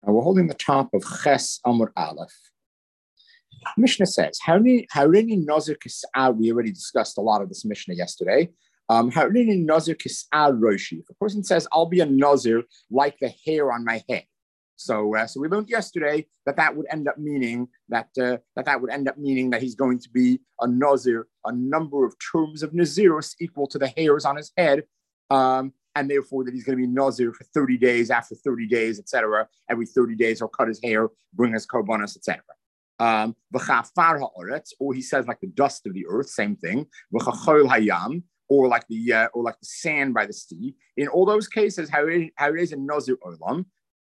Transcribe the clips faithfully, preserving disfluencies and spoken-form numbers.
Uh, we're holding the top of Ches Amud Aleph. Mishnah says, Harini Nazir Kis'ah, we already discussed a lot of this Mishnah yesterday. Um, Harini Nazir Kis'ah Roshi. If a person says, I'll be a Nazir like the hair on my head. So, uh, so we learned yesterday that that would end up meaning that uh, that that would end up meaning that he's going to be a Nazir, a number of terms of Nazirus equal to the hairs on his head, um, and therefore that he's going to be Nazir for thirty days, after thirty days, et cetera. Every thirty days he'll cut his hair, bring his korbanos, et cetera. Um, or he says like the dust of the earth, same thing. Hayam, or like the uh, or like the sand by the sea. In all those cases, Harez and Nazir Olam.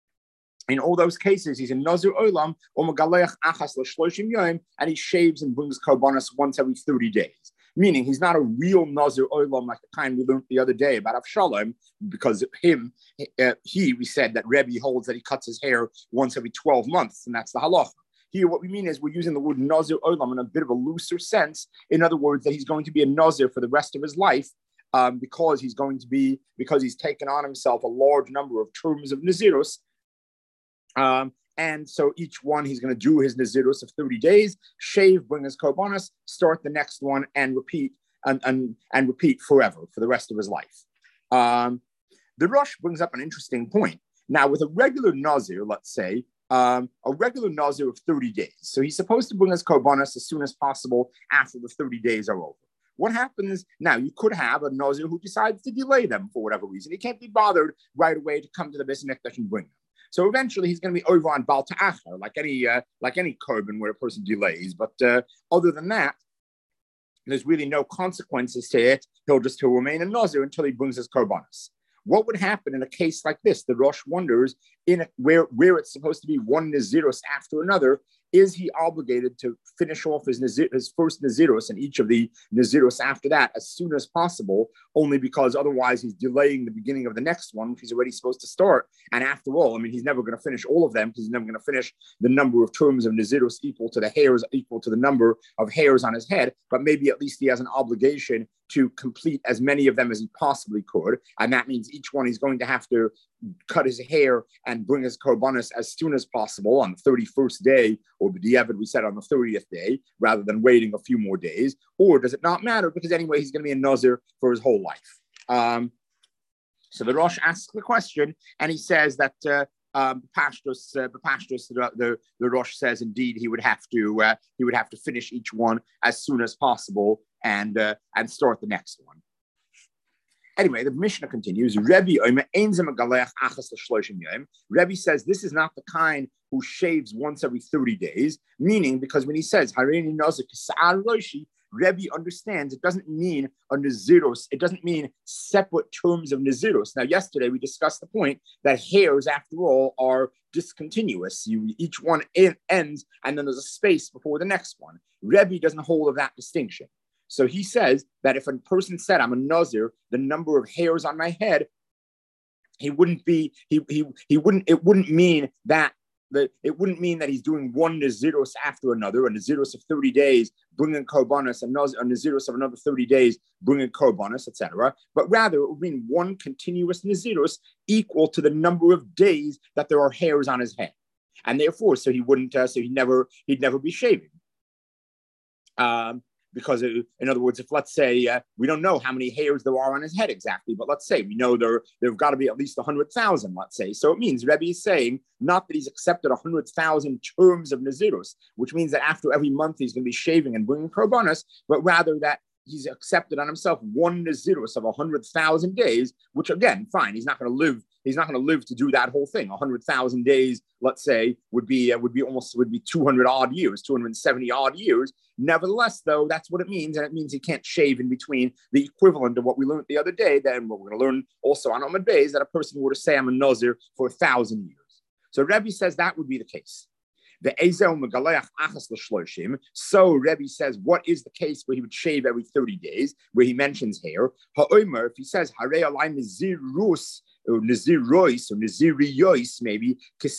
In all those cases, he's in Nazir Olam or Megaleach Achas L'Shloshim Yom, and he shaves and brings korbanos once every thirty days. Meaning he's not a real Nazir Olam like the kind we learned the other day about Avshalom, because of him, uh, he, we said that Rebbe holds that he cuts his hair once every twelve months, and that's the halacha. Here, what we mean is we're using the word Nazir Olam in a bit of a looser sense. In other words, that he's going to be a Nazir for the rest of his life, um, because he's going to be, because he's taken on himself a large number of terms of Nazirus. Um, and so each one, he's going to do his Nazirus of thirty days, shave, bring his korbanos, start the next one, and repeat and, and, and repeat forever for the rest of his life. Um, the Rosh brings up an interesting point. Now, with a regular Nazir, let's say, um, a regular Nazir of thirty days. So he's supposed to bring his korbanos as soon as possible after the thirty days are over. What happens now? You could have a Nazir who decides to delay them for whatever reason. He can't be bothered right away to come to the Beis Hamikdash and bring them. So eventually he's going to be over on Baal Ta'achar, like any uh, like any korban where a person delays. But uh, other than that, there's really no consequences to it. He'll just he'll remain a Nazir until he brings his korbanos. What would happen in a case like this? The Rosh wonders, in a, where, where it's supposed to be one Nazirus after another, is he obligated to finish off his, Nazir, his first Nazirus and each of the Nazirus after that as soon as possible, only because otherwise he's delaying the beginning of the next one, which he's already supposed to start. And after all, I mean, he's never going to finish all of them because he's never going to finish the number of terms of Nazirus equal to the hairs, equal to the number of hairs on his head, but maybe at least he has an obligation to complete as many of them as he possibly could. And that means each one he's going to have to cut his hair and bring his korbanos as soon as possible on the thirty-first day, or b'diavad we said on the thirtieth day, rather than waiting a few more days. Or does it not matter? Because anyway, he's going to be a Nazir for his whole life. Um, so the Rosh asks the question, and he says that uh, um, Pashtus, uh, Pashtus, the, the the Rosh says indeed he would have to uh, he would have to finish each one as soon as possible and uh, and start the next one. Anyway, the Mishnah continues. Rebbe Rebbe says this is not the kind who shaves once every thirty days, meaning because when he says Harini Nazir Kis'ah Roshi, Rebbe understands it doesn't mean a Nazirus, it doesn't mean separate terms of Nazirus. Now, yesterday we discussed the point that hairs, after all, are discontinuous. You, each one in, ends, and then there's a space before the next one. Rebbe doesn't hold of that distinction. So he says that if a person said, I'm a Nazir, the number of hairs on my head, he wouldn't be, he he he wouldn't, it wouldn't mean that, the, it wouldn't mean that he's doing one Nazirus after another, a Nazirus of thirty days, bringing korbanos, a Nazirus of another thirty days, bringing korbanos, et cetera. But rather, it would mean one continuous Nazirus equal to the number of days that there are hairs on his head. And therefore, so he wouldn't, uh, so he'd never, he'd never be shaving. Um, Because, it, in other words, if let's say uh, we don't know how many hairs there are on his head exactly, but let's say we know there there've got to be at least one hundred thousand, let's say. So it means Rebbe is saying not that he's accepted one hundred thousand terms of Nazirus, which means that after every month he's going to be shaving and bringing korbanos, but rather that he's accepted on himself one Nazirus of one hundred thousand days, which again, fine, he's not going to live. He's not going to live to do that whole thing. one hundred thousand days, let's say, would be uh, would be almost would be two hundred odd years, two hundred seventy odd years. Nevertheless, though, that's what it means, and it means he can't shave in between, the equivalent of what we learned the other day. Then what we're going to learn also on Amud Beis, that a person were to say I'm a Nazir for a thousand years. So Rebbe says that would be the case. The Ezel Megaleach Achas L'Shloshim. So Rebbe says, what is the case where he would shave every thirty days, where he mentions hair? Ha'omer, if he says Harei Alai Nazir Rus, or Nazir Rois, or Nazir Yois, maybe,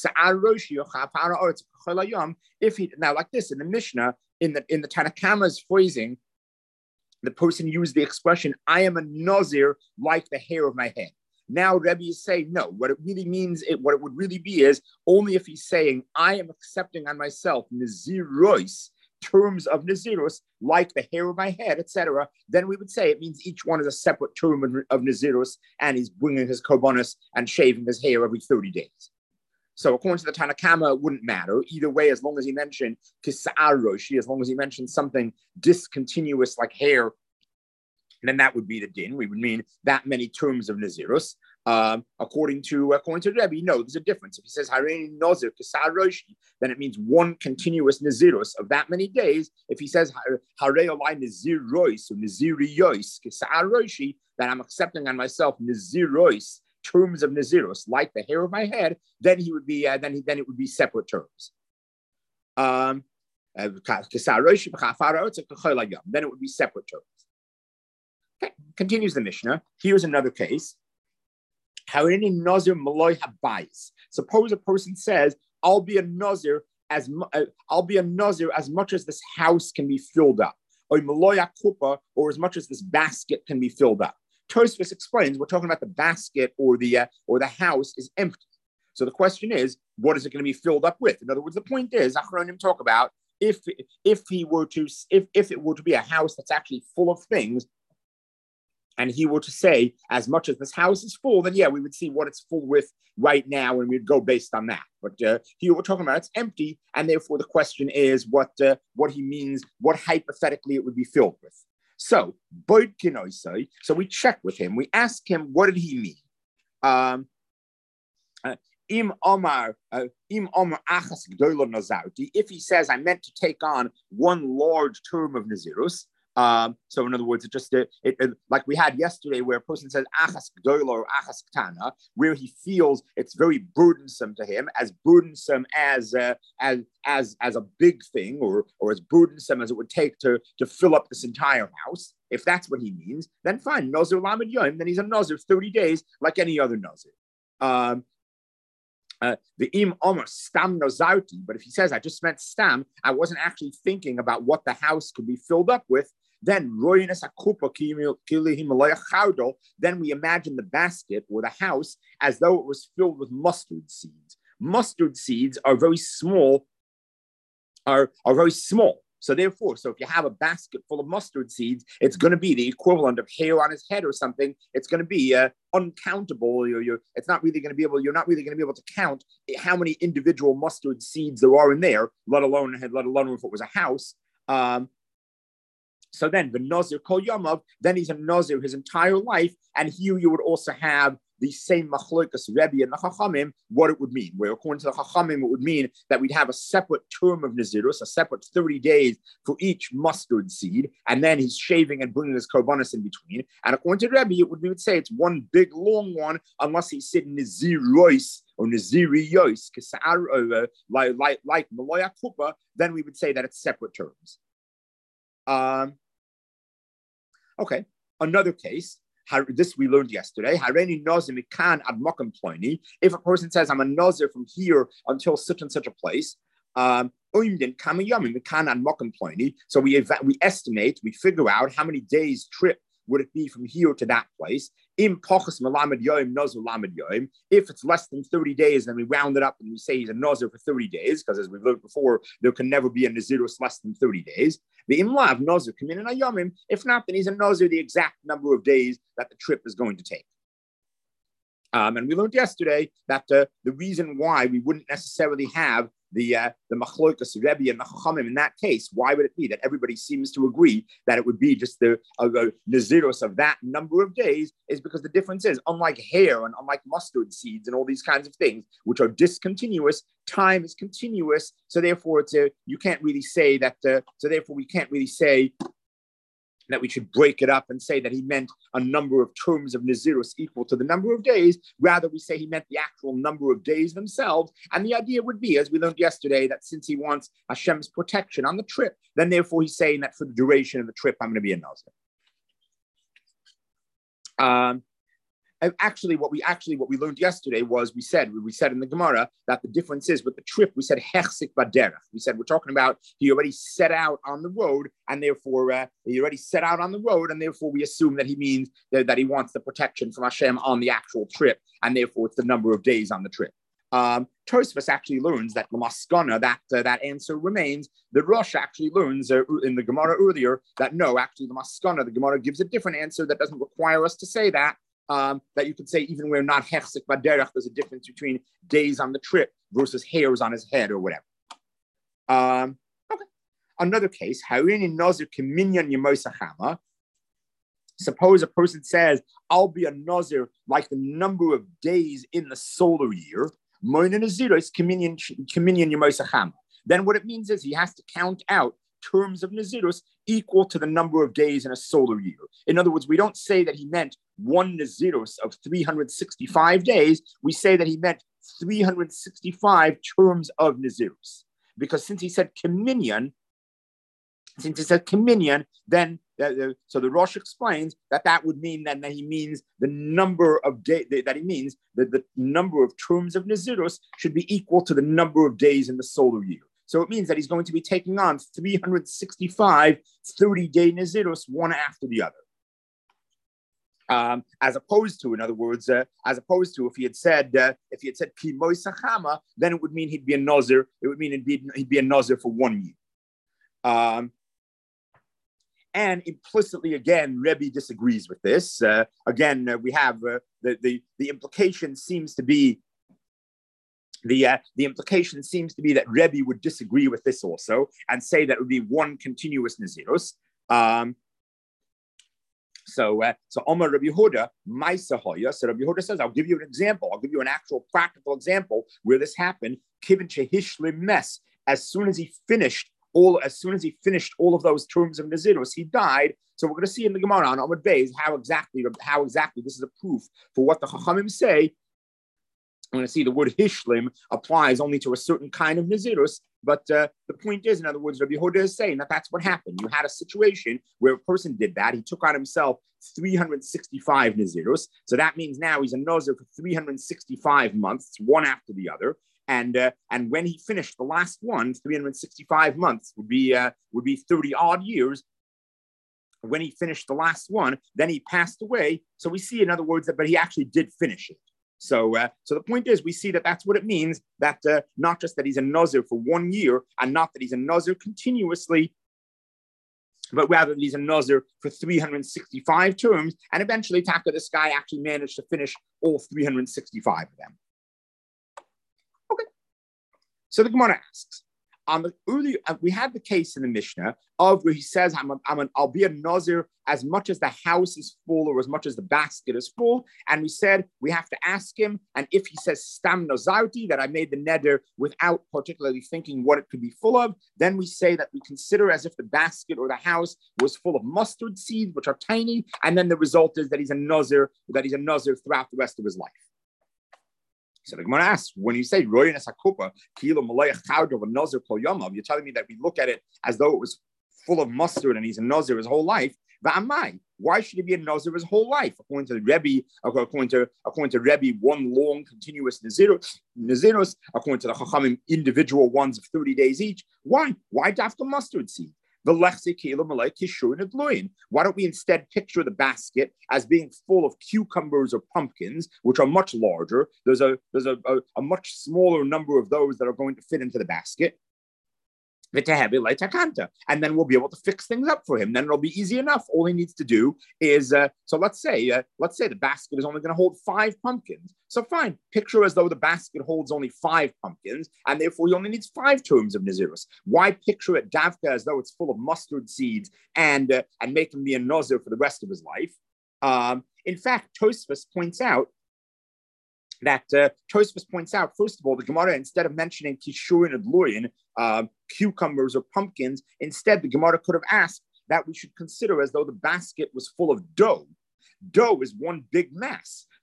if he, now like this, in the Mishnah, in the in the Tanakama's phrasing, the person used the expression, I am a Nazir like the hair of my head. Now Rebbe is saying, no, what it really means, it, what it would really be is only if he's saying, I am accepting on myself Nazirois, terms of Nazirus, like the hair of my head, et cetera, then we would say it means each one is a separate term of, of Nazirus, and he's bringing his korbanos and shaving his hair every thirty days. So according to the Tanna Kama, it wouldn't matter. Either way, as long as he mentioned Kisa'ar Roshi, as long as he mentioned something discontinuous like hair, then that would be the din. We would mean that many terms of Nazirus. Um, according to according to Rebbe, no, there's a difference. If he says Hareini Nazir Kisa'ar Roshi, then it means one continuous Nazirus of that many days. If he says Harei Olai Nazir Rois or Naziri Yois Kisa'ar Roshi, then I'm accepting on myself Nazir Rois, terms of Nazirus, like the hair of my head, then he would be, uh, then he, then it would be separate terms. Um, then it would be separate terms. Okay. Continues the Mishnah. Here's another case. Suppose a person says, "I'll be a nazir as uh, I'll be a nazir as much as this house can be filled up, or or as much as this basket can be filled up." Tosfos explains we're talking about the basket or the uh, or the house is empty. So the question is, what is it going to be filled up with? In other words, the point is, Achronim talk about if if he were to if if it were to be a house that's actually full of things, and he were to say, as much as this house is full, then yeah, we would see what it's full with right now, and we'd go based on that. But uh, here we're talking about it's empty, and therefore the question is what uh, what he means, what hypothetically it would be filled with. So, so we check with him. We ask him, what did he mean? Um, uh, Im Omar, uh, Im Omar Achas Gdola Nazarti. If he says, I meant to take on one large term of Nazirus. Um, so in other words, it just uh, it, it, like we had yesterday, where a person says achas gdola or achas ktana, where he feels it's very burdensome to him, as burdensome as uh, as as as a big thing, or or as burdensome as it would take to to fill up this entire house. If that's what he means, then fine, nazir lamed yom, then he's a nazir thirty days like any other nazir. Um, Uh, the im omer stam nazarti, but if he says I just meant stam, I wasn't actually thinking about what the house could be filled up with, then then we imagine the basket or the house as though it was filled with mustard seeds. Mustard seeds are very small, are, are very small. So therefore, so if you have a basket full of mustard seeds, it's going to be the equivalent of hair on his head or something. It's going to be uh, uncountable. You're, you're, it's not really going to be able. You're not really going to be able to count how many individual mustard seeds there are in there, let alone let alone if it was a house. Um, so then the nazir kol yamav, then he's a nazir his entire life, and here you would also have the same machlokas Rebbe and the Chachamim, what it would mean. Where according to the Chachamim, it would mean that we'd have a separate term of Nazirus, a separate thirty days for each mustard seed, and then he's shaving and bringing his korbanos in between. And according to Rebbe, it would, we would say it's one big long one, unless he's sitting Nazir Rois or Naziri Yois, like like like Maloya Kupa, then we would say that it's separate terms. Um, okay, another case. This we learned yesterday. If a person says, I'm a nazir from here until such and such a place, um, so we we estimate, we figure out how many days trip would it be from here to that place. If it's less than thirty days, then we round it up and we say he's a nazir for thirty days, because as we've learned before, there can never be a nazirus less than thirty days. The imlav nazir come in and ayomim. If not, then he's a nazir the exact number of days that the trip is going to take. Um, and we learned yesterday that uh, the reason why we wouldn't necessarily have the uh, the machlokas Rebbe and the Chachamim in that case, why would it be that everybody seems to agree that it would be just the uh, nazirus of that number of days, is because the difference is, unlike hair and unlike mustard seeds and all these kinds of things, which are discontinuous, time is continuous. So therefore, it's a, you can't really say that. Uh, so therefore, we can't really say that we should break it up and say that he meant a number of terms of Nazirus equal to the number of days. Rather, we say he meant the actual number of days themselves. And the idea would be, as we learned yesterday, that since he wants Hashem's protection on the trip, then therefore he's saying that for the duration of the trip, I'm going to be a Nazir. Um, actually, what we actually what we learned yesterday was we said we said in the Gemara that the difference is with the trip. We said hechsik baderech. We said we're talking about he already set out on the road, and therefore uh, he already set out on the road, and therefore we assume that he means that, that he wants the protection from Hashem on the actual trip, and therefore it's the number of days on the trip. Um, Tosfos actually learns that Lamaskana, that uh, that answer remains. The Rosh actually learns uh, in the Gemara earlier that no, actually the Maskana, the Gemara gives a different answer that doesn't require us to say that. Um, that you could say even where not hechsik baderech, there's a difference between days on the trip versus hairs on his head or whatever. Um, okay. Another case, Harini Nazir Kiminyan Yemosachama. Suppose a person says, I'll be a Nazir like the number of days in the solar year. Then what it means is he has to count out terms of Nazirus equal to the number of days in a solar year. In other words, we don't say that he meant one Nazirus of three hundred sixty-five days. We say that he meant three hundred sixty-five terms of Nazirus. Because since he said Communion, since he said Communion, then uh, uh, so the Rosh explains that that would mean then that he means the number of days, that he means that the number of terms of Nazirus should be equal to the number of days in the solar year. So it means that he's going to be taking on three hundred sixty-five thirty-day Nazirus, one after the other. Um, as opposed to, in other words, uh, as opposed to if he had said, uh, if he had said Kimoy Sachama, then it would mean he'd be a Nazir. It would mean he'd be, he'd be a Nazir for one year. Um, and implicitly, again, Rebbe disagrees with this. Uh, again, uh, we have uh, the, the, the implication seems to be The, uh, the implication seems to be that Rebbe would disagree with this also and say that it would be one continuous Nazirus. Um, so, uh, so Omar Rabbi Yehuda, Maisa Hoya, so Rabbi Yehuda says, I'll give you an example. I'll give you an actual practical example where this happened. Kivin Shehishlim Mes, as soon as he finished all, as soon as he finished all of those terms of Nazirus, he died. So we're going to see in the Gemara on Amud Beis how exactly, how exactly this is a proof for what the Chachamim say. I'm going to see the word Hishlim applies only to a certain kind of Nazirus, but uh, the point is, in other words, Rabbi Yehuda is saying that that's what happened. You had a situation where a person did that. He took on himself three hundred sixty-five Nazirus. So that means now he's a Nazir for three hundred sixty-five months, one after the other. And uh, and when he finished the last one, three hundred sixty-five months would be uh, would be thirty odd years. When he finished the last one, then he passed away. So we see, in other words, that but he actually did finish it. So, uh, so the point is, we see that that's what it means, that uh, not just that he's a Nazir for one year, and not that he's a Nazir continuously, but rather that he's a Nazir for three hundred sixty-five terms, and eventually, Taka, this guy actually managed to finish all three hundred sixty-five of them. Okay. So the Gemara asks, on the early, uh, we had the case in the Mishnah of where he says, I'm, a, I'm an, I'll be a Nazir as much as the house is full or as much as the basket is full. And we said, we have to ask him. And if he says, Stam Nazarti, that I made the neder without particularly thinking what it could be full of, then we say that we consider as if the basket or the house was full of mustard seeds, which are tiny. And then the result is that he's a Nazir, that he's a Nazir throughout the rest of his life. So the Gemara asks, when you say Royanas Hakupa, Kilo Malayach Chawdov a Nazir Kol Yomav, you're telling me that we look at it as though it was full of mustard and he's a Nazir his whole life. Va'amai, why should he be a Nazir his whole life? According to the Rebbe, according to according to Rebbe, one long continuous Nazirus, Nazirus, according to the Chachamim, individual ones of thirty days each. Why? Why dafka mustard seed? Why don't we instead picture the basket as being full of cucumbers or pumpkins, which are much larger? There's a there's a, a, a much smaller number of those that are going to fit into the basket. And then we'll be able to fix things up for him. Then it'll be easy enough. All he needs to do is, uh, so let's say, uh, let's say the basket is only going to hold five pumpkins. So fine, picture as though the basket holds only five pumpkins, and therefore he only needs five terms of Nazirus. Why picture it davka as though it's full of mustard seeds and uh, and make him be a Nazir for the rest of his life? Um, in fact, Tosfos points out that uh, Tosfos points out, first of all, the Gemara, instead of mentioning kishurin and lurin, uh, cucumbers or pumpkins, instead the Gemara could have asked that we should consider as though the basket was full of dough. Dough is one big mass.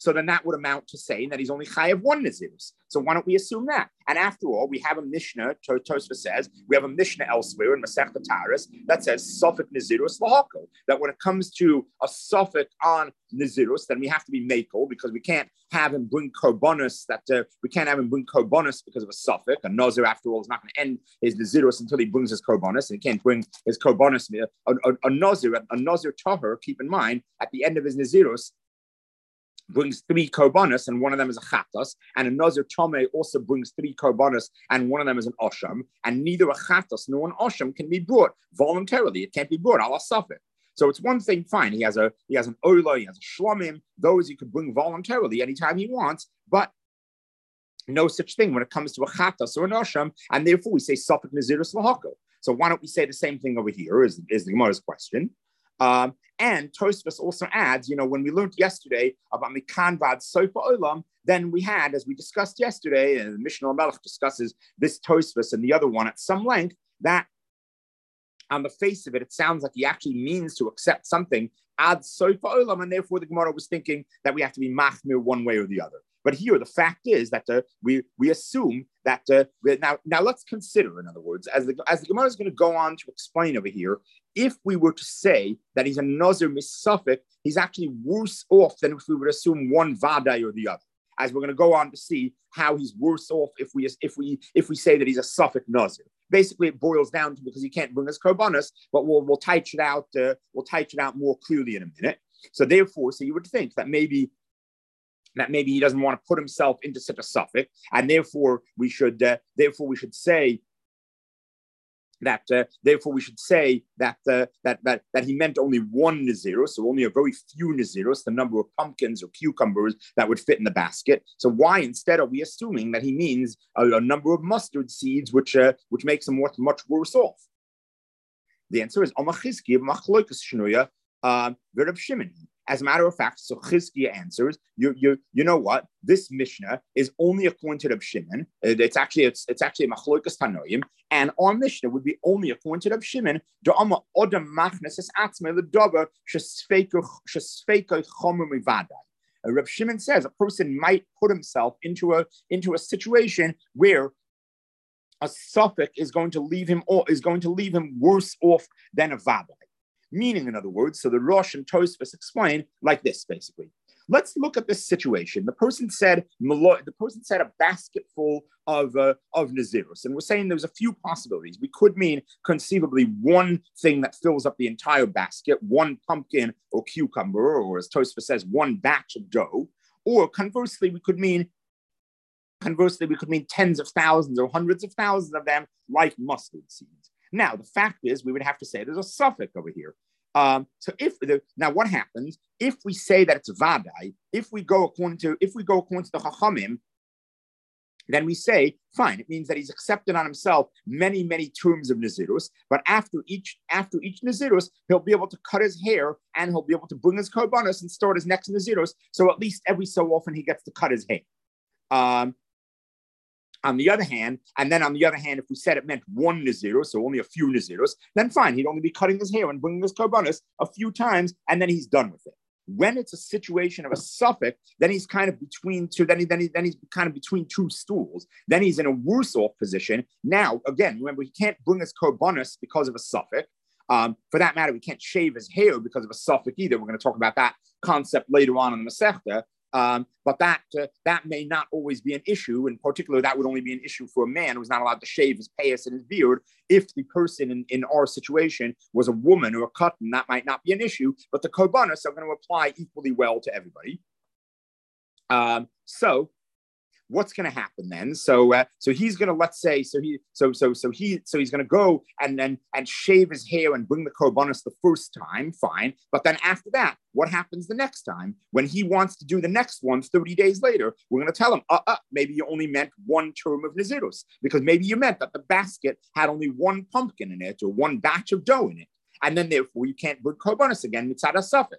So then that would amount to saying that he's only chayav one Nazirus. So why don't we assume that? And after all, we have a Mishnah, Tosfos says, we have a Mishnah elsewhere in Masechta Taharos that says Sofik Nazirus Lahako, that when it comes to a Sofik on Nazirus, then we have to be Makel because we can't have him bring Korbanos, that uh, we can't have him bring Korbanos because of a Sofik. A Nazir, after all, is not going to end his Nazirus until he brings his Korbanos, and he can't bring his Korbanos. A, a, a Nazir, a Nazir Tahor, keep in mind, at the end of his Nazirus, brings three korbanos, and one of them is a chatas, and a Nazir Tomei also brings three korbanos, and one of them is an osham, and neither a chatas nor an osham can be brought voluntarily. It can't be brought ala safek. So it's one thing, fine, he has a he has an oila, he has a shlomim, those he could bring voluntarily anytime he wants, but no such thing when it comes to a chatas or an osham, and therefore we say safek nazirus lahako. So why don't we say the same thing over here, is, is the Gemara's question. Um, and Tosfos also adds, you know, when we learned yesterday about Mikan Vad Sofa Olam, then we had, as we discussed yesterday, and Mishnah Melech discusses this Tosfos and the other one at some length, that on the face of it, it sounds like he actually means to accept something ad Sofa Olam, and therefore the Gemara was thinking that we have to be machmir one way or the other. But here, the fact is that uh, we we assume that uh, now now let's consider, in other words, as the as the Gemara is going to go on to explain over here, if we were to say that he's a Nazir misafik, he's actually worse off than if we would assume one vadai or the other. As we're going to go on to see how he's worse off if we if we if we say that he's a Suffolk Nazir. Basically, it boils down to because he can't bring us korbanos, but we'll we'll touch it out uh, we'll touch it out more clearly in a minute. So therefore, so you would think that maybe. that maybe he doesn't want to put himself into such a suffix, and therefore we should, uh, therefore we should say that, uh, therefore we should say that, uh, that that that he meant only one nazirus, so only a very few nazirus, the number of pumpkins or cucumbers that would fit in the basket. So why instead are we assuming that he means a, a number of mustard seeds, which uh, which makes him much much worse off? The answer is Amachizki Machloikas Shnuya Verab Shimon. As a matter of fact, so Chizkiah answers, you, you, you know what? This Mishnah is only according to Reb Shimon. It's actually it's, it's actually a machloikas tanoim, and our Mishnah would be only according to Reb Shimon. Da'ama odam machnes es atzmei l'dover shesfeikoi chomer mivadai. Reb Shimon says a person might put himself into a into a situation where a suffix is going to leave him or is going to leave him worse off than a vadai. Meaning, in other words, so the Rosh and Tosfos explain like this, basically. Let's look at this situation. The person said, the person said a basket full of, uh, of Nazirus, and we're saying there's a few possibilities. We could mean conceivably one thing that fills up the entire basket, one pumpkin or cucumber, or as Tosfos says, one batch of dough. Or conversely, we could mean conversely, we could mean tens of thousands or hundreds of thousands of them, like mustard seeds. Now, the fact is, we would have to say there's a suffix over here. Um, so if the, now what happens if we say that it's vadai, if we go according to, if we go according to the Chachamim, then we say, fine, it means that he's accepted on himself many, many terms of Nazirus, but after each, after each Nazirus, he'll be able to cut his hair and he'll be able to bring his korbanos and start his next Nazirus. So at least every so often he gets to cut his hair. Um, On the other hand, and then on the other hand, if we said it meant one Nazirus, so only a few Nazirus, then fine, he'd only be cutting his hair and bringing his korbanos a few times, and then he's done with it. When it's a situation of a suffix, then he's kind of between two, then, he, then, he, then he's kind of between two stools. Then he's in a worse off position. Now, again, remember, he can't bring his korbanos because of a suffix. Um, for that matter, we can't shave his hair because of a suffix either. We're going to talk about that concept later on in the Masechta. Um, but that uh, that may not always be an issue. In particular, that would only be an issue for a man who's not allowed to shave his payas and his beard. If the person in, in our situation was a woman or a cotton, that might not be an issue. But the korbanos are going to apply equally well to everybody. Um, so what's going to happen then? So, uh, so he's going to, let's say, so he, so, so, so he, so he's going to go and then and shave his hair and bring the korbanos the first time, fine. But then after that, what happens the next time when he wants to do the next one thirty days later? We're going to tell him, uh, uh, maybe you only meant one term of Nazirus, because maybe you meant that the basket had only one pumpkin in it or one batch of dough in it, and then therefore you can't bring korbanos again. Mitzad HaSafek.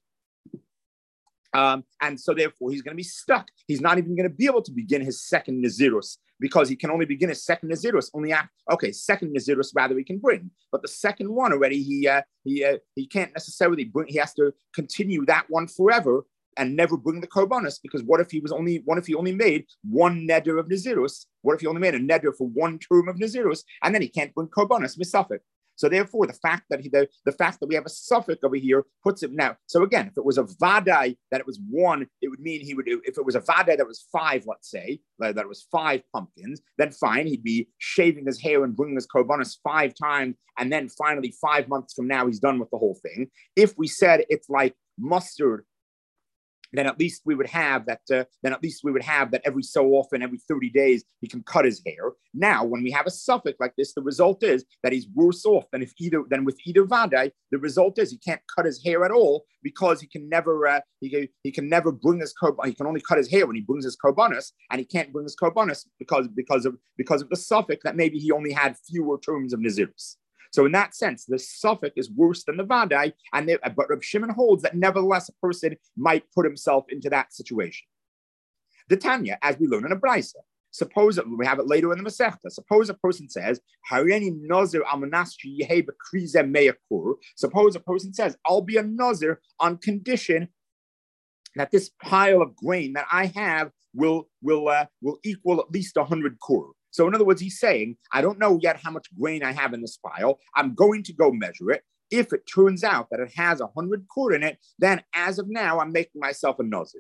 Um, and so therefore he's going to be stuck. He's not even going to be able to begin his second Nazirus because he can only begin his second Nazirus only after, okay, second Nazirus rather he can bring. But the second one already, he uh, he uh, he can't necessarily bring, he has to continue that one forever and never bring the korbanos, because what if he was only what if he only made one neder of Nazirus? What if he only made a neder for one term of Nazirus, and then he can't bring korbanos misafik? So therefore, the fact that he, the, the fact that we have a suffix over here puts it now. So again, if it was a vadai that it was one, it would mean he would. If it was a vadai that was five, let's say that it was five pumpkins, then fine, he'd be shaving his hair and bringing his korbanos five times, and then finally five months from now he's done with the whole thing. If we said it's like mustard, then at least we would have that. Uh, then at least we would have that every so often, every thirty days, he can cut his hair. Now, when we have a suffix like this, the result is that he's worse off than if either than with either vadai. The result is he can't cut his hair at all because he can never uh, he can, he can never bring his korban. He can only cut his hair when he brings his korbanos, and he can't bring his korbanos because because of because of the suffix that maybe he only had fewer terms of nazirus. So in that sense, the suffix is worse than the vadai, and they, but Reb Shimon holds that nevertheless a person might put himself into that situation. The Tanya, as we learn in a brisa, suppose that we have it later in the Masechta. Suppose a person says, "Hareni nazir al manaschi yehe bekrize meyakur." Suppose a person says, "I'll be a nazir on condition that this pile of grain that I have will will uh, will equal at least a hundred kur." So in other words, he's saying, I don't know yet how much grain I have in this pile. I'm going to go measure it. If it turns out that it has a hundred kur in it, then as of now, I'm making myself a nazir.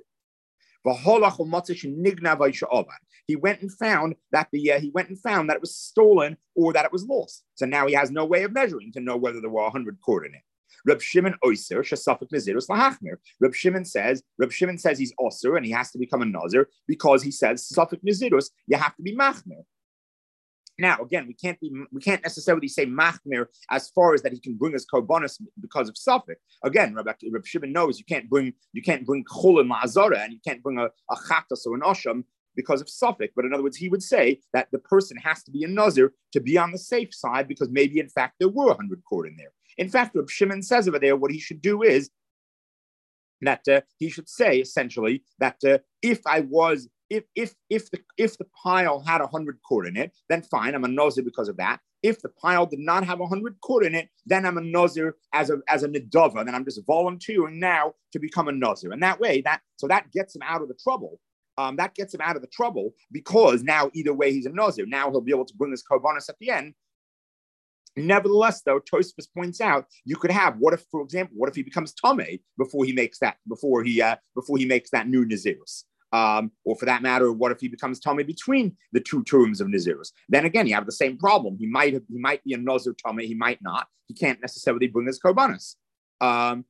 He went and found that the uh, he went and found that it was stolen or that it was lost. So now he has no way of measuring to know whether there were a hundred kur in it. Reb Shimon Oiser Shasafik Nazirus Lahachmir. Reb Shimon says, Reb Shimon says he's Oser and he has to become a Nazir because he says Safik Nazirus, you have to be Machmir. Now, again, we can't be we can't necessarily say Machmir as far as that he can bring his korbanos because of Safik. Again, Reb, Reb Shimon knows you can't bring you can't bring Chol and Ma'azara and you can't bring a, a Chatas or an Osham because of Suffolk. But in other words, he would say that the person has to be a Nazir to be on the safe side because maybe, in fact, there were a hundred cord in there. In fact, Reb Shimon says over there, what he should do is that uh, he should say, essentially, that uh, if I was, if if if the if the pile had a hundred cord in it, then fine, I'm a Nazir because of that. If the pile did not have a hundred cord in it, then I'm a Nazir as a as a Nidava, then I'm just volunteering now to become a Nazir. And that way, that so that gets him out of the trouble. Um, that gets him out of the trouble because now either way he's a Nazir. Now he'll be able to bring his korbanos at the end. Nevertheless, though, Tosfos points out you could have what if, for example, what if he becomes Tomei before he makes that before he uh, before he makes that new Nazirus, um, or for that matter, what if he becomes Tomei between the two terms of Nazirus? Then again, you have the same problem. He might have, he might be a Nazir Tomei, he might not. He can't necessarily bring his korbanos. Um,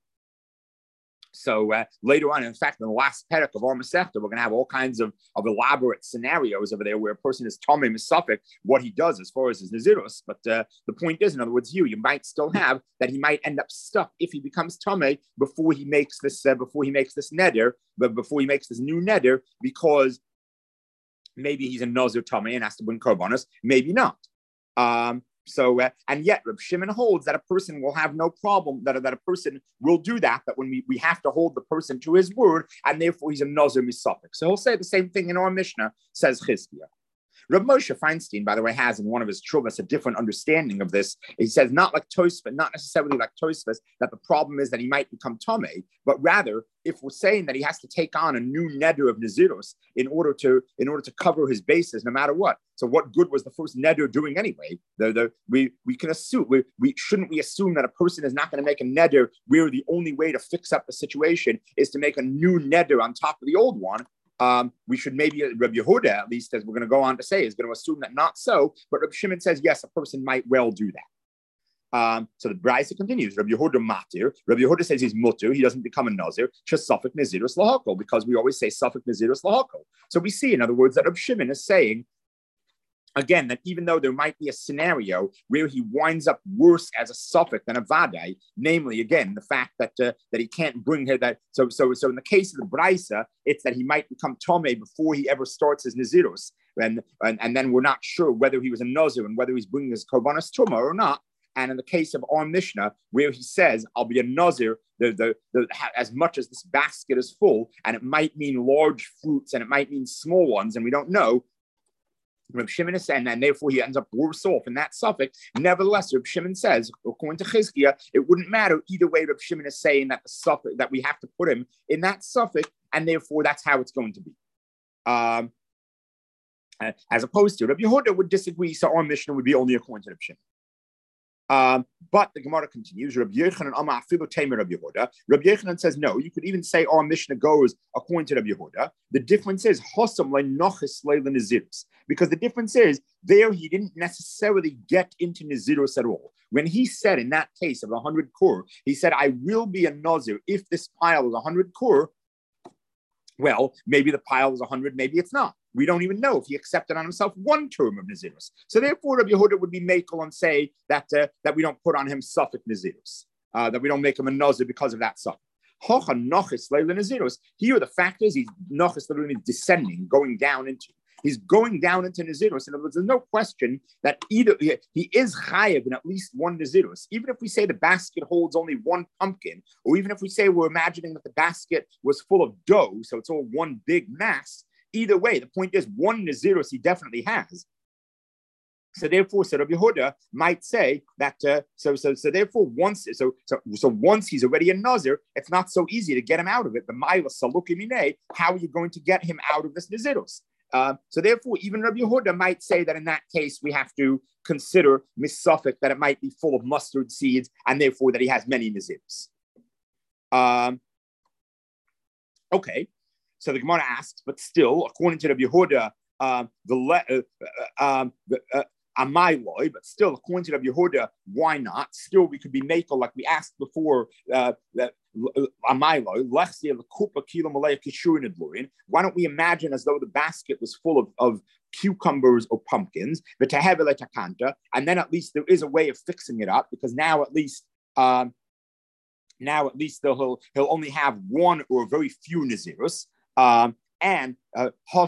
So uh, later on, in fact, in the last perek of our Masechta, we're going to have all kinds of, of elaborate scenarios over there where a person is Tomei Misafik, what he does as far as his Nazirus. But uh, the point is, in other words, you you might still have that he might end up stuck if he becomes Tomei before he makes this uh, before he makes this neder, but before he makes this new neder, because maybe he's a Nazir Tomei and has to bring korbanos, maybe not. Um, So, uh, and yet Reb Shimon holds that a person will have no problem, that, that a person will do that, that when we, we have to hold the person to his word, and therefore he's a Nazir Misafik. So he'll say the same thing in our Mishnah, says Chizkiah. Reb Moshe Feinstein, by the way, has in one of his Chuvas a different understanding of this. He says not like Tosfos, not necessarily like Tosfos, that the problem is that he might become Tomei, but rather if we're saying that he has to take on a new neder of Nazirus in order to in order to cover his bases, no matter what. So what good was the first neder doing anyway? The, the, we we can assume we, we shouldn't we assume that a person is not going to make a neder where the only way to fix up the situation is to make a new neder on top of the old one. Um, we should maybe, Reb Yehuda, at least, as we're going to go on to say, is going to assume that not so. But Reb Shimon says, yes, a person might well do that. Um, so the Brisa continues. Reb Yehuda matir. Reb Yehuda says he's mutter. He doesn't become a nazir. Just Safek Nazirus lahakol, because we always say Safek Nazirus lahakol. So we see, in other words, that Reb Shimon is saying, again, that even though there might be a scenario where he winds up worse as a suffix than a vadai, namely, again, the fact that uh, that he can't bring her that. So, so, so in the case of the Brisa, it's that he might become Tomei before he ever starts his Nazirus, and, and and then we're not sure whether he was a Nazir and whether he's bringing his korbanos tuma or not. And in the case of our Mishnah, where he says, "I'll be a Nazir," the, the, the, as much as this basket is full, and it might mean large fruits and it might mean small ones, and we don't know. Reb Shimon is saying, and therefore he ends up worse off in that suffix. Nevertheless, Reb Shimon says, according to Chizkiah, it wouldn't matter either way. Reb Shimon is saying that the suffix that we have to put him in that suffix, and therefore that's how it's going to be. Um, as opposed to Reb Yehuda would disagree, so our Mishnah would be only according to Reb Shimon. Um, but the Gemara continues. Rabbi Yochanan Amar Afilu Tamer Rabbi Yehuda. Rabbi Yochanan says no. You could even say our Mishnah goes according to Rabbi Yehuda. The difference is Hosam leNochis leNazirus, because the difference is there he didn't necessarily get into Nazirus at all. When he said in that case of a hundred kur, he said, "I will be a Nazir if this pile is a hundred kur." Well, maybe the pile is a hundred, maybe it's not. We don't even know if he accepted on himself one term of Nazirus. So therefore, Rabbi Yehuda would be makel and say that uh, that we don't put on him suffix Nazirus, uh, that we don't make him a Nazir because of that suffix. Hocha nochis leila Nazirus. Here, the fact is he's nochis literally descending, going down into. He's going down into Nazirus. In other words, there's no question that either he, he is chayav in at least one Nazirus. Even if we say the basket holds only one pumpkin, or even if we say we're imagining that the basket was full of dough, so it's all one big mass. Either way, the point is one Nazirus he definitely has. So therefore, so Rabbi Yehuda might say that. Uh, so so so therefore, once so so so once he's already a Nazir, it's not so easy to get him out of it. The Ma'ila Salukimine, how are you going to get him out of this Nazirus? Uh, so therefore, even Rabbi Yehuda might say that in that case we have to consider missuffix that it might be full of mustard seeds, and therefore that he has many Nazirus. Um, okay. So the Gemara asks, but still, according to Rabbi Yehuda, um, the uh, um, the uh, Amayloi, but still, according to Rabbi Yehuda, why not? Still, we could be makel, like we asked before. Uh, Amayloi, lechsia lekupa kilo malaya kishurin adlurin. Why don't we imagine as though the basket was full of, of cucumbers or pumpkins, the tehevele takanta, and then at least there is a way of fixing it up because now at least. Um, now at least he'll he'll only have one or very few nazirus. Um, and uh, um,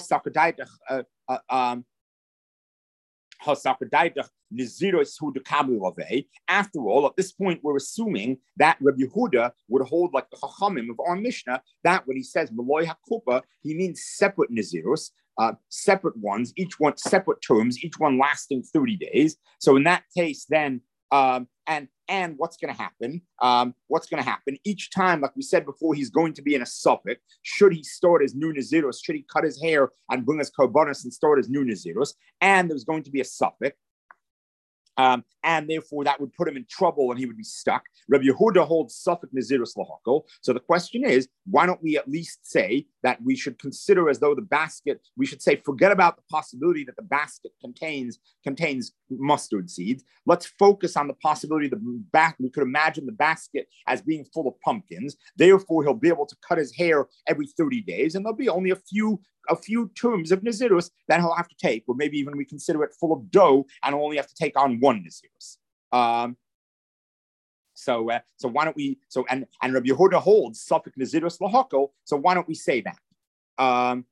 after all, at this point, we're assuming that Rabbi Yehuda would hold like the Chachamim of our Mishnah, that when he says Maloi HaKupa, he means separate Nazirus, uh, separate ones, each one separate terms, each one lasting thirty days. So in that case, then, um, and And what's going to happen? Um, what's going to happen each time? Like we said before, he's going to be in a suffix. Should he start his new Nazirus? Should he cut his hair and bring his korbanos and start his new Nazirus? And there's going to be a suffix. Um, and therefore that would put him in trouble and he would be stuck. Rabbi Yehuda holds suffix Nazirus lahakol. So the question is, why don't we at least say that we should consider as though the basket, we should say, forget about the possibility that the basket contains contains mustard seeds. Let's focus on the possibility that the back, we could imagine the basket as being full of pumpkins. Therefore, he'll be able to cut his hair every thirty days, and there'll be only a few a few terms of Nazirus that he'll have to take, or maybe even we consider it full of dough and he'll only have to take on one Nazirus. Um, so, uh, so why don't we, so, and, and Rabbi Yehuda holds suffix Nazirus lahakol, so why don't we say that? Um,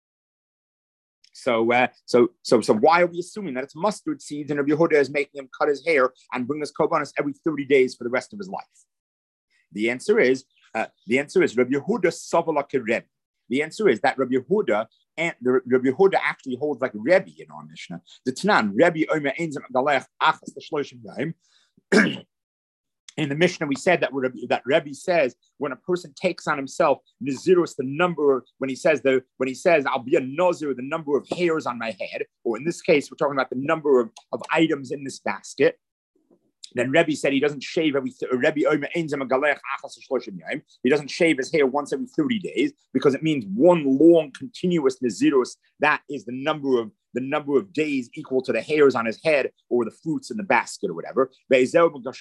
so, uh, so, so, so why are we assuming that it's mustard seeds and Rabbi Yehuda is making him cut his hair and bring his korbanos every thirty days for the rest of his life? The answer is, uh, the answer is Rabbi Yehuda savala kereb. The answer is that Rabbi Yehuda and the Rabbi Yehuda actually holds like Rebbe in our Mishnah. The Tanan, Rebbe Omer Einzim Galech Achas L'Shloshim Yom. In the Mishnah, we said that Rebbe, that Rebbe says when a person takes on himself Nazirus, the number of, when he says the when he says I'll be a Nazir, the number of hairs on my head, or in this case, we're talking about the number of, of items in this basket. Then Rebbe said he doesn't shave every th- Rebbe Omer Einzim Galech Achas L'Shloshim Yom. He doesn't shave his hair once every thirty days because it means one long continuous Nazirus. That is the number of the number of days equal to the hairs on his head or the fruits in the basket or whatever. If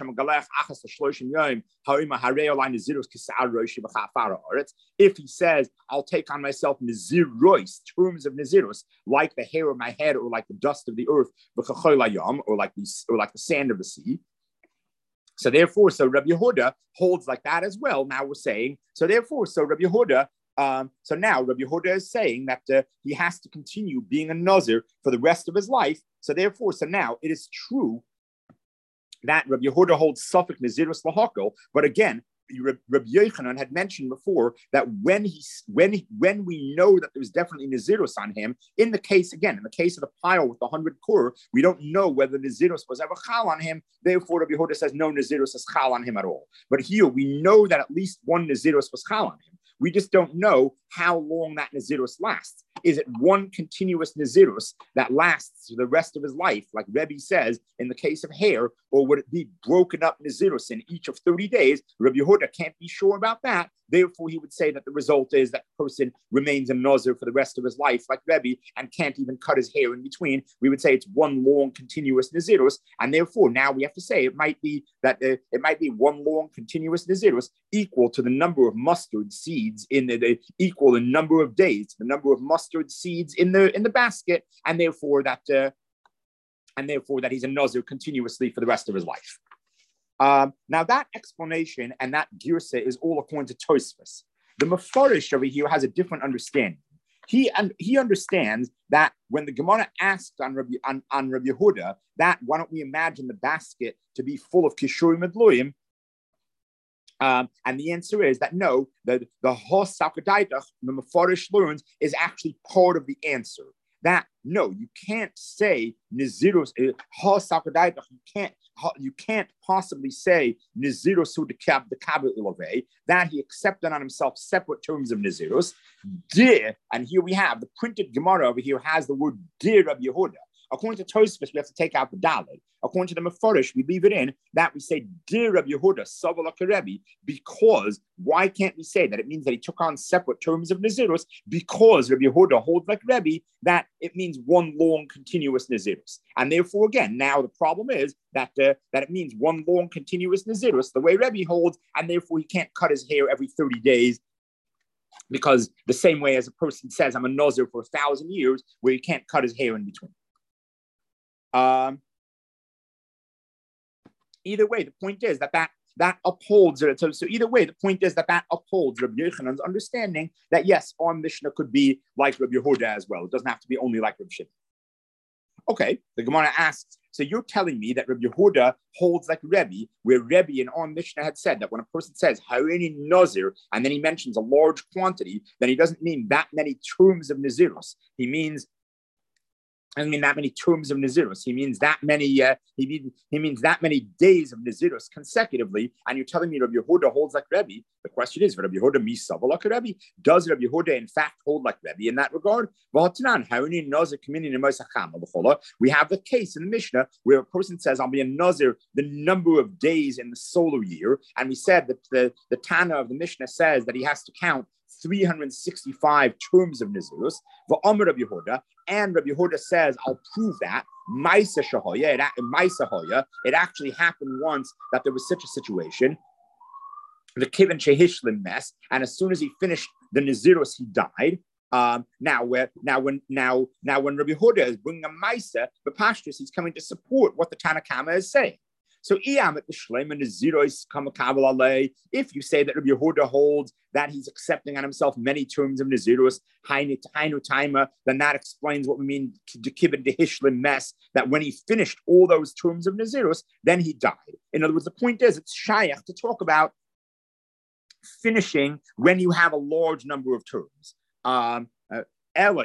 he says, I'll take on myself Naziros, terms of Nazirus, like the hair of my head or like the dust of the earth, or like the, or like the sand of the sea. So therefore, so Rabbi Yehuda holds like that as well. Now we're saying, so therefore, so Rabbi Yehuda, Um, so now Rabbi Yehuda is saying that uh, he has to continue being a Nazir for the rest of his life. So therefore, so now it is true that Rabbi Yehuda holds suffix Nazirus lahakol, but again, Rabbi Yochanan had mentioned before that when he when he, when we know that there's definitely Nazirus on him, in the case again, in the case of the pile with the hundred kur, we don't know whether Nazirus was ever chal on him. Therefore, Rabbi Yehuda says no Nazirus is chal on him at all. But here we know that at least one Nazirus was chal on him. We just don't know how long that Nazirus lasts. Is it one continuous Nazirus that lasts for the rest of his life, like Rebbe says in the case of hair, or would it be broken up Nazirus in each of thirty days? Rabbi Yehuda can't be sure about that. Therefore, he would say that the result is that the person remains a Nazir for the rest of his life, like Rebbe, and can't even cut his hair in between. We would say it's one long continuous Nazirus, and therefore now we have to say it might be that uh, it might be one long continuous Nazirus equal to the number of mustard seeds in the, the equal the number of days, the number of mustard seeds in the in the basket, and therefore that uh, and therefore that he's a Nazir continuously for the rest of his life. Um, now that explanation and that girsa is all according to Tosfos. The Mefarish over here has a different understanding. He and he understands that when the Gemara asked on Rabbi on, on Rabbi Yehuda that why don't we imagine the basket to be full of kishurim medloyim, um, and the answer is that no, the the hos sakadaitach the Mefarish learns is actually part of the answer. That no, you can't say Nazirus hos sakadaitach. You can't. You can't possibly say Nazirus hu the kabel ilave, that he accepted on himself separate terms of Nazirus. Dir, and here we have the printed Gemara over here has the word Dir Rabbi Yehuda. According to Tosfos, we have to take out the Dalet. According to the Mefarish, we leave it in that we say Dir Rabbi Yehuda Savala Kerebi, because why can't we say that? It means that he took on separate terms of Nazirus, because Rabbi Yehuda holds like Rebbe that it means one long continuous Nazirus. And therefore, again, now the problem is that uh, that it means one long continuous Nazirus, the way Rebbe holds, and therefore he can't cut his hair every thirty days. Because the same way as a person says, I'm a Nazir for a thousand years, where he can't cut his hair in between. Um, either way, the point is that that, that upholds, so, so either way, the point is that that upholds Rabbi Yochanan's understanding that yes, our Mishnah could be like Rabbi Yehuda as well. It doesn't have to be only like Rabbi Shimon. Okay, the Gemara asks, so you're telling me that Rabbi Yehuda holds like Rebbe, where Rebbe in our Mishnah had said that when a person says Harini Nazir, and then he mentions a large quantity, then he doesn't mean that many terms of Nazirus. He means I mean that many terms of Nazirus. He means that many. Uh, he means he means that many days of Nazirus consecutively. And you're telling me Rabbi Yehuda holds like Rebbe. The question is, Rabbi Yehuda misav like Rebbe? Does Rabbi Yehuda in fact hold like Rebbe in that regard? We have the case in the Mishnah where a person says, "I'll be a Nazir the number of days in the solar year," and we said that the the Tana of the Mishnah says that he has to count three hundred sixty-five terms of Nazirus. V'Amar Rabbi Yehuda, and Rabbi Yehuda says, I'll prove that. Maisa Shahoya, Maisa Hoya, it actually happened once that there was such a situation. The Kivin Shehishlim mess, and as soon as he finished the Nazirus, he died. Um, now, where now when now now when Rabbi Yehuda is bringing a Maisa, the Pashtus, he's coming to support what the Tanakama is saying. So, if you say that Rabbi Yehuda holds that he's accepting on himself many terms of Nazirus, then that explains what we mean to kibbutz the hishlim mess, that when he finished all those terms of Nazirus, then he died. In other words, the point is, it's shayach to talk about finishing when you have a large number of terms. Um, uh, But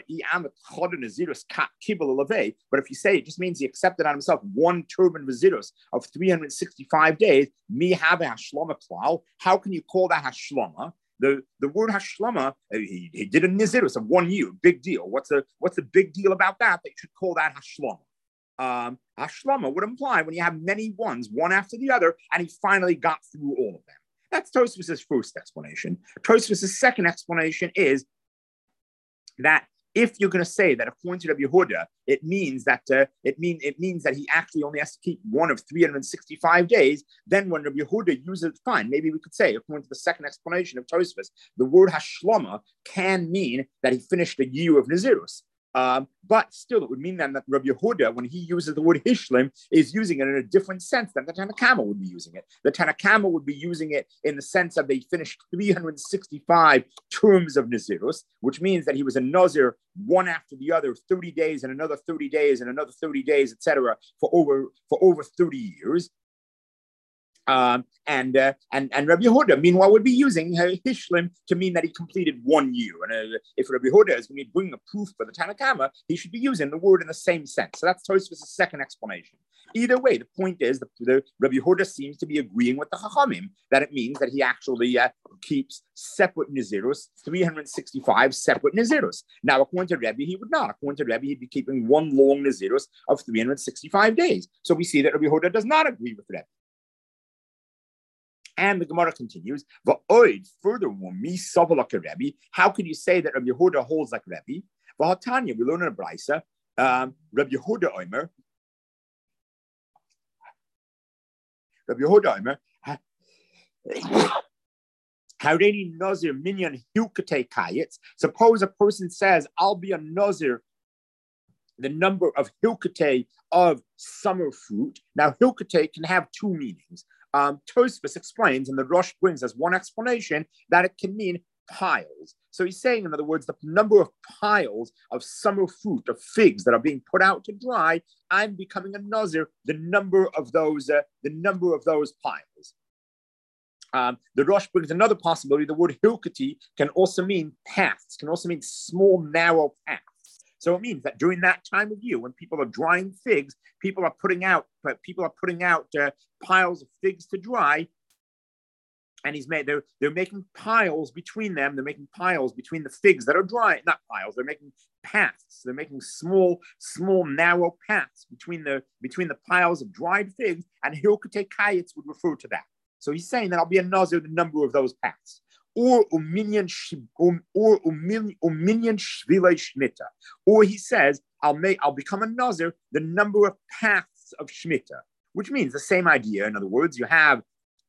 if you say it just means he accepted on himself one turban Nazirus of three hundred sixty-five days, mi have a hashlama klal. How can you call that hashlama? The, the word hashlama, he, he did a Nazirus of one year, big deal. What's the what's the big deal about that? That you should call that hashlama. Um, hashlama would imply when you have many ones, one after the other, and he finally got through all of them. That's Tosfos' first explanation. Tosfos' second explanation is that if you're going to say that according to Rabbi Yehuda, it means that uh, it mean it means that he actually only has to keep one of three hundred sixty-five days, then when Rabbi Yehuda uses, fine, maybe we could say, according to the second explanation of Tosfos, the word hashlama can mean that he finished a year of Nazirus. Um, but still, it would mean then that Rabbi Yehuda, when he uses the word hishlim, is using it in a different sense than the Tanakama would be using it. The Tanakama would be using it in the sense that they finished three hundred sixty-five terms of Nazirus, which means that he was a Nazir one after the other, thirty days and another thirty days and another thirty days, et cetera, for over for over thirty years. Um, and uh, and and Rabbi Yehuda, meanwhile, would be using uh, Hishlim to mean that he completed one year. And uh, if Rabbi Yehuda is going to be bringing a proof for the Tanna Kamma, he should be using the word in the same sense. So that's Tosfos' second explanation. Either way, the point is that the Rabbi Yehuda seems to be agreeing with the Chachamim that it means that he actually uh, keeps separate Nazirus, three hundred sixty-five separate Nazirus. Now, according to Rebbe, he would not. According to Rebbe, he'd be keeping one long Nazirus of three hundred sixty-five days. So we see that Rabbi Yehuda does not agree with Rebbe. And the Gemara continues, Va'oid, furthermore, mi savalak Rebbe, how can you say that Rabbi Yehuda holds like Rebbe? V'hatanya, we learn in a Brisa, um, Rabbi Yehuda Omer, Rabbi Yehuda Omer, Hareni Nazir minyan hilkate kayetz. Suppose a person says, I'll be a Nazir, the number of hilkate of summer fruit. Now, hilkate can have two meanings. Um, Tosfos explains, and the Rosh brings as one explanation, that it can mean piles. So he's saying, in other words, the number of piles of summer fruit, of figs that are being put out to dry, I'm becoming a Nazir, the number of those, uh, the number of those piles. Um, the Rosh brings another possibility. The word hilkati can also mean paths, can also mean small, narrow paths. So it means that during that time of year, when people are drying figs, people are putting out, people are putting out uh, piles of figs to dry, and he's made they're they're making piles between them. They're making piles between the figs that are dry, not piles. They're making paths. They're making small, small, narrow paths between the between the piles of dried figs, and Hilkatei Kayetz would refer to that. So he's saying that I'll be a nazir the number of those paths. Or uminian um, or uminian shvilei shmita. Or he says, I'll make I'll become a nazir the number of paths of shmita, which means the same idea. In other words, you have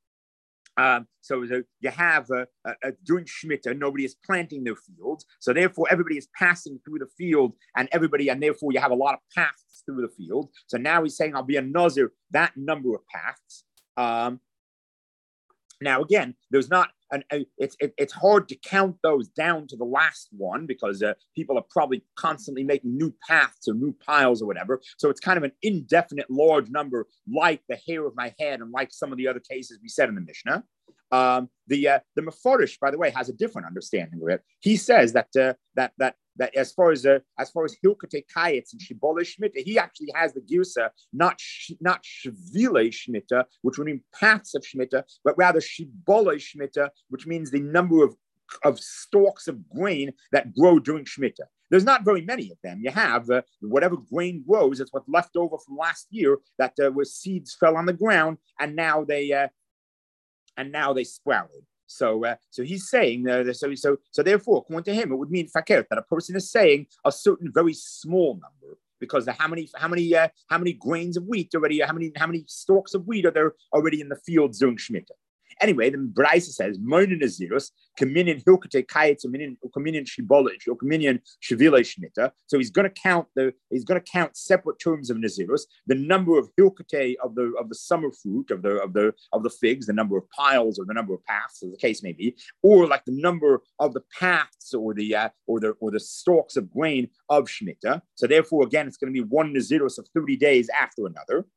um, so the, you have uh, uh, uh, during shmita, nobody is planting their fields, so therefore everybody is passing through the field, and everybody, and therefore you have a lot of paths through the field. So now he's saying, I'll be a nazir that number of paths. Um, Now, again, there's not an, a, it's it, it's hard to count those down to the last one because uh, people are probably constantly making new paths or new piles or whatever. So it's kind of an indefinite large number, like the hair of my head and like some of the other cases we said in the Mishnah. Um, the uh, the Meforish, by the way, has a different understanding of it. He says that uh, that that that as far as uh, as far as Hilkatei Kayetz and Shibbolei Shmita, he actually has the Girsa, not sh- not Shvilei Shmita, which would mean paths of Shmita, but rather Shibbolei Shmita, which means the number of of stalks of grain that grow during Shmita. There's not very many of them. You have uh, whatever grain grows, it's what's left over from last year that uh, where seeds fell on the ground, and now they uh, and now they sprouted. So, uh, so he's saying, uh, so, so, so therefore, according to him, it would mean fakir, that a person is saying a certain very small number, because how many, how many, uh, how many grains of wheat already, how many, how many stalks of wheat are there already in the fields during Shemitah? Anyway, the Braisa says, Moinin Nazirus, Kaminian Hilkate Kayetz, Kaminian Shibolage, or Kaminian Shivile Shemitah. So he's going to count the, he's going to count separate terms of Nazirus, the number of Hilkate of the of the summer fruit, of the of the of the figs, the number of piles or the number of paths, as the case may be, or like the number of the paths or the uh, or the or the stalks of grain of Shemitah. So therefore, again, it's going to be one Nazirus of thirty days after another.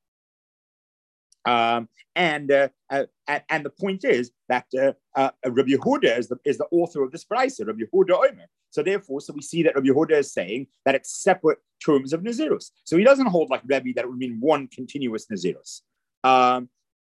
Um, and uh, uh, and the point is that uh, uh, Rabbi Yehuda is the, is the author of this Braisa, Rabbi Yehuda Omer. So therefore, so we see that Rabbi Yehuda is saying that it's separate terms of Nazirus. So he doesn't hold like Rebbe that it would mean one continuous Nazirus. Um,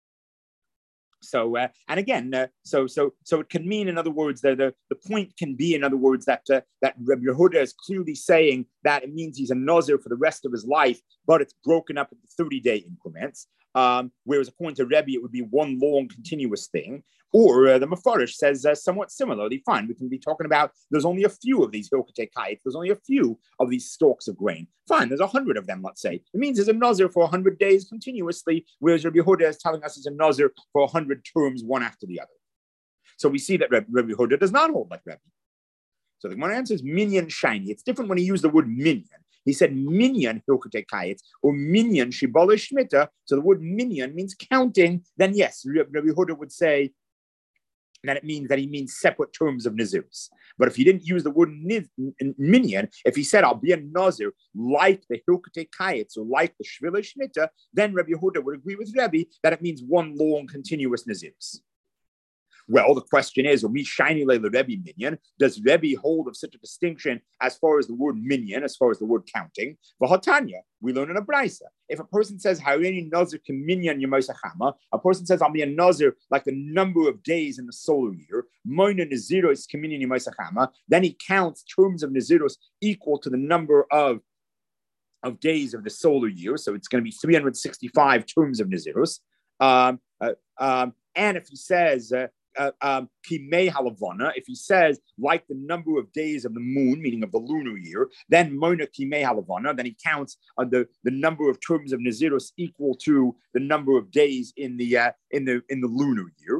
so uh, and again, uh, so so so it can mean, in other words, that the, the point can be, in other words, that uh, that Rabbi Yehuda is clearly saying that it means he's a Nazir for the rest of his life, but it's broken up into thirty-day increments. Um, whereas according to Rebbe, it would be one long continuous thing. Or uh, the Mefarish says uh, somewhat similarly. Fine, we can be talking about there's only a few of these Hilkatei Kayetz, there's only a few of these stalks of grain. Fine, there's a hundred of them, let's say. It means there's a Nazir for a hundred days continuously, whereas Rabbi Yehuda is telling us it's a Nazir for a hundred terms, one after the other. So we see that Rabbi Yehuda does not hold like Rebbe. So the one answer is minyan shiny. It's different when he used the word minyan. He said minyan Hilkatei Kayetz or minyan Shibbolei Shmita. So the word minyan means counting. Then yes, Rabbi Yehuda would say then it means that he means separate terms of Nazirus. But if he didn't use the word minyan, if he said, I'll be a Nazir like the Hilkate Kayetz or like the Shvila Shnita, then Rabbi Yehuda would agree with Rebbe that it means one long continuous Nazirus. Well, the question is, shiny the Rebbe minyan, does Rebbe hold of such a distinction as far as the word minyan, as far as the word counting? V'hatanya, we learn in a brisa. If a person says, Hareini Nazir minyan Yemoisachama, a person says, I'll be a Nazir like the number of days in the solar year, Moina Naziros minyan Yemoisachama, then he counts terms of Naziros equal to the number of, of days of the solar year. So it's going to be three hundred sixty-five terms of Naziros. Um, uh, um, and if he says, uh, Uh, um, halavana, if he says like the number of days of the moon, meaning of the lunar year, then mona kimei halavana, then he counts on the, the number of terms of Nazirus equal to the number of days in the uh, in the in the lunar year.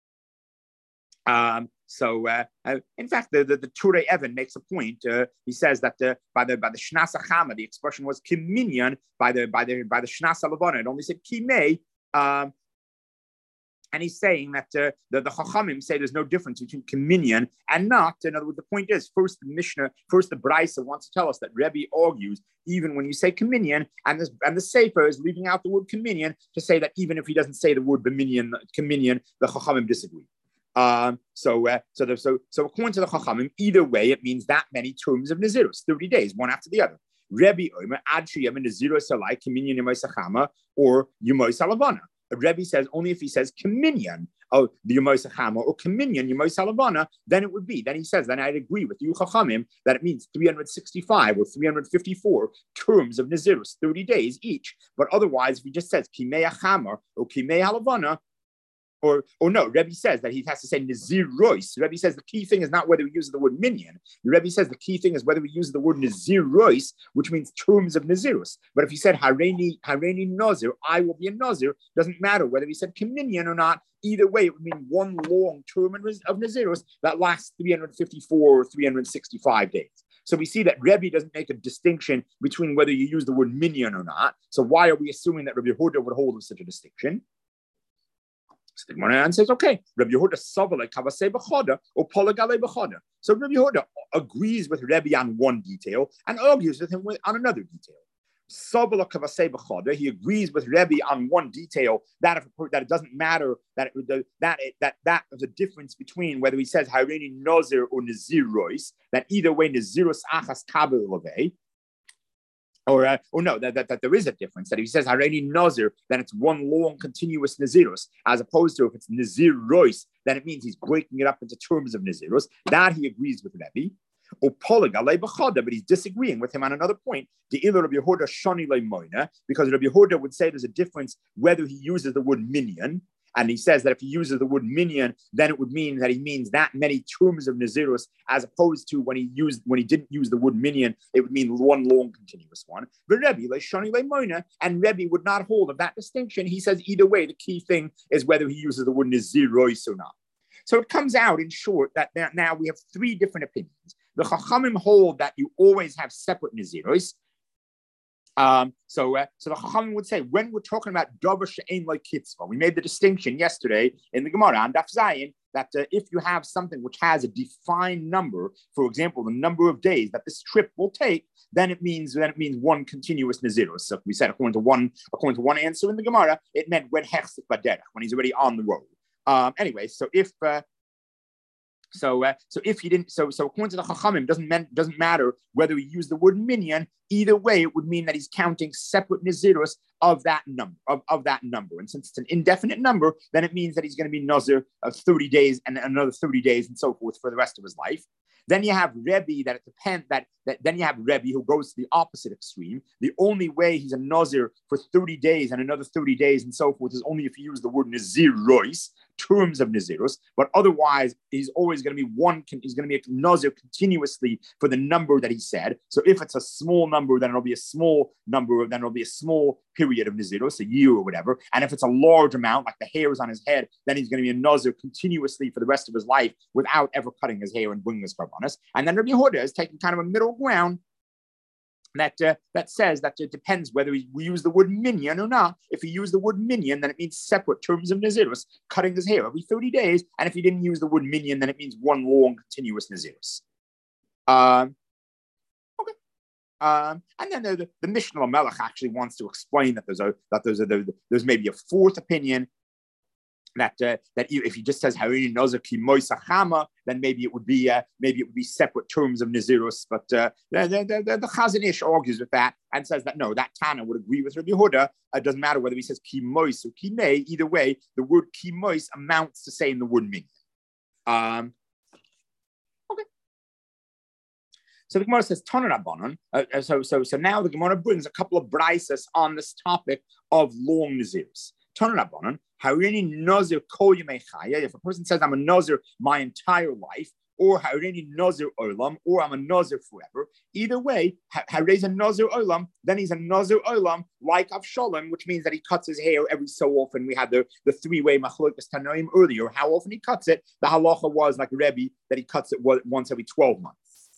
Um, so, uh, uh, in fact, the the, the Turei Evan makes a point. Uh, he says that the, by the by the Shnas Achama, the expression was kiminyan. By the by the by the Shnas Halavana, it only said kimei. Um, And he's saying that uh, the, the Chachamim say there's no difference between communion and not. In other words, the point is, first the Mishnah, first the Brisa wants to tell us that Rebbe argues, even when you say communion, and, this, and the Sefer is leaving out the word communion to say that even if he doesn't say the word communion, communion the Chachamim disagree. Um, so, uh, so, the, so, so according to the Chachamim, either way, it means that many terms of Nazirus, thirty days, one after the other. Rebbe Omer, Ad Sheyem Nazirus Alai, communion Yemoi Sachama, or Yemoi Salavana. Rebbe says only if he says communion of the Yemoi Sachama or communion Yemoi Salavana, then it would be. Then he says, then I'd agree with you, Chachamim, that it means three hundred sixty-five or three hundred fifty-four terms of Nazirus, thirty days each. But otherwise, if he just says Kimei Achamar or Kimei Halavana, Or, or no, Rebbe says that he has to say Nazir Rois. Rebbe says the key thing is not whether he uses the word minyan. The Rebbe says the key thing is whether he uses the word Nazir Rois, which means terms of Nazirus. But if he said Hareini, Hareini Nazir, I will be a Nazir, doesn't matter whether he said communion or not. Either way, it would mean one long term of Nazirus that lasts three hundred fifty-four or three hundred sixty-five days. So we see that Rebbe doesn't make a distinction between whether you use the word minyan or not. So why are we assuming that Rabbi Yehuda would hold of such a distinction? So the Gemara says, okay, Rabbi Yehuda Savala Kavasei B'choda or Polagale B'choda. So Rabbi Yehuda agrees with Rebbe on one detail and argues with him with, on another detail. Savala Kavasei B'choda, he agrees with Rebbe on one detail that if, that it doesn't matter that it, that it, that that is a difference between whether he says Hareini Nazir or Nazir Rois, that either way Nazirus Achas Kabel Levei. Or, uh, or no, that, that, that there is a difference. That if he says Hareini Nazir, then it's one long continuous Nazirus, as opposed to if it's Nazir Rois, then it means he's breaking it up into terms of Nazirus. That he agrees with Rebbe. Or Poligale B'choda, but he's disagreeing with him on another point. The Ilu Rabbi Yehuda Shani Le Moina, because Rabbi Yehuda would say there's a difference whether he uses the word minyan. And he says that if he uses the word minyan, then it would mean that he means that many terms of Nazirus, as opposed to when he used when he didn't use the word minyan, it would mean one long continuous one. But Rebbe, like Shani Moina, and Rebbe would not hold of that distinction. He says either way, the key thing is whether he uses the word Nazirois or not. So it comes out in short that now we have three different opinions. The Chachamim hold that you always have separate Nazirois. Um, so, uh, so the Chachamim would say when we're talking about Dover She'ein Lo Kitzvah, we made the distinction yesterday in the Gemara on Daf Zayin that uh, if you have something which has a defined number, for example, the number of days that this trip will take, then it means then it means one continuous Nazirus. So we said according to one according to one answer in the Gemara, it meant when Hechzik Baderech, when he's already on the road. Um, anyway, so if uh, So, uh, so if he didn't, so so according to the Chachamim, doesn't mean, doesn't matter whether he used the word minyan. Either way, it would mean that he's counting separate nazirus of that number of, of that number. And since it's an indefinite number, then it means that he's going to be nazir of thirty days and another thirty days and so forth for the rest of his life. Then you have Rebbe that it depends that, that then you have Rebbe who goes to the opposite extreme. The only way he's a nazir for thirty days and another thirty days and so forth is only if you use the word nazir rois, terms of nazirus. But otherwise, he's always going to be one. He's going to be a nazir continuously for the number that he said. So if it's a small number, then it'll be a small number. Then it'll be a small period of nazirus, a year or whatever. And if it's a large amount, like the hairs on his head, then he's going to be a nazir continuously for the rest of his life without ever cutting his hair and bringing his karbanos. And then Rabbi Yehuda is taking kind of a middle ground that uh, that says that it depends whether we use the word minyan or not. If he used the word minyan, then it means separate terms of Nazirus, cutting his hair every thirty days. And if he didn't use the word minyan, then it means one long continuous Nazirus. Um, okay. Um, and then the, the, the Mishnah Melech actually wants to explain that there's a that there's a there, there's maybe a fourth opinion. That uh, that if he just says Harini Nazir ki Moisachama, then maybe it would be uh, maybe it would be separate terms of Nazirus. But uh, the the, the, the Chazon Ish argues with that and says that no, that Tana would agree with Rabbi Yehuda. It doesn't matter whether he says ki Mois or ki Mei. Either way, the word ki Mois amounts to saying the word Min. Um, okay. So the Gemara says Tana Rabbanon. Uh, so so so now the Gemara brings a couple of brises on this topic of long Nazirus. Tana Rabbanon. Harini Nazir Kol Yemei Chaya. If a person says I'm a Nazir my entire life, or Harini Nazir Olam, or I'm a Nazir forever, either way, Hari's a Nazir Olam, then he's a Nazir Olam like Avshalom, which means that he cuts his hair every so often. We had the, the three-way Machlokes Tanoim earlier. How often he cuts it? The halacha was like Rebbe that he cuts it once every twelve months.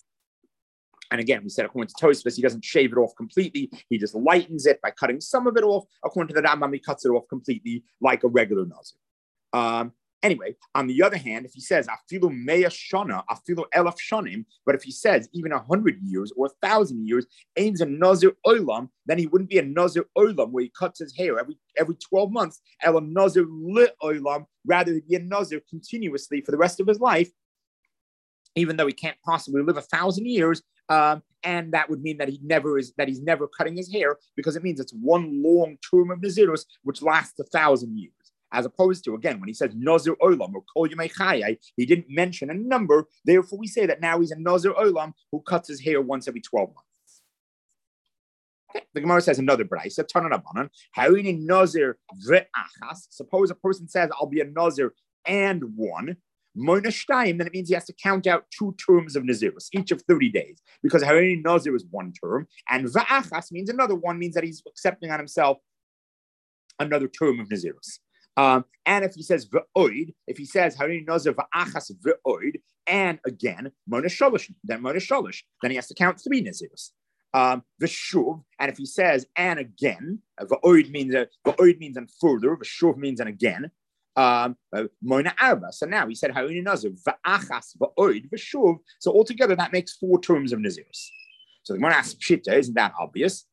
And again, we said according to Tosfos, he doesn't shave it off completely. He just lightens it by cutting some of it off. According to the Rambam, he cuts it off completely like a regular Nazir. Um, anyway, on the other hand, if he says, afilu meya shana, afilu elaf shanim, but if he says even a hundred years or a thousand years, ain't a Nazir olam, then he wouldn't be a Nazir olam where he cuts his hair every every twelve months. El Nazir li olam, rather he'd be a Nazir continuously for the rest of his life, even though he can't possibly live a thousand years. Um, and that would mean that he never is that he's never cutting his hair, because it means it's one long term of Nazirus which lasts a thousand years. As opposed to, again, when he says Nazir Olam or Kol Yemei Chayai, he didn't mention a number. Therefore, we say that now he's a Nazir Olam who cuts his hair once every twelve months. Okay. The Gemara says another brayse, Tana Rabbanan, Harini Nazir ve'achas. Suppose a person says, I'll be a Nazir and one. Moina Shtayim, then it means he has to count out two terms of Nazirus, each of thirty days, because Harini Nazir is one term, and Va'achas means another one, means that he's accepting on himself another term of Nazirus. Um, and if he says V'oid, if he says Harini Nazir Va'achas V'oid, and again, Moina Sholosh, then Moina Sholosh, then he has to count three Nazirus. Um, V'shuv, and if he says and again, uh, V'oid means uh, V'oid means and further, V'shuv means and again. Um, uh, Arba. So now he said Harini Nazir va'achas va'oid v'shuv. So altogether that makes four terms of Nazirus. So the Gemara asks Pshita, isn't that obvious?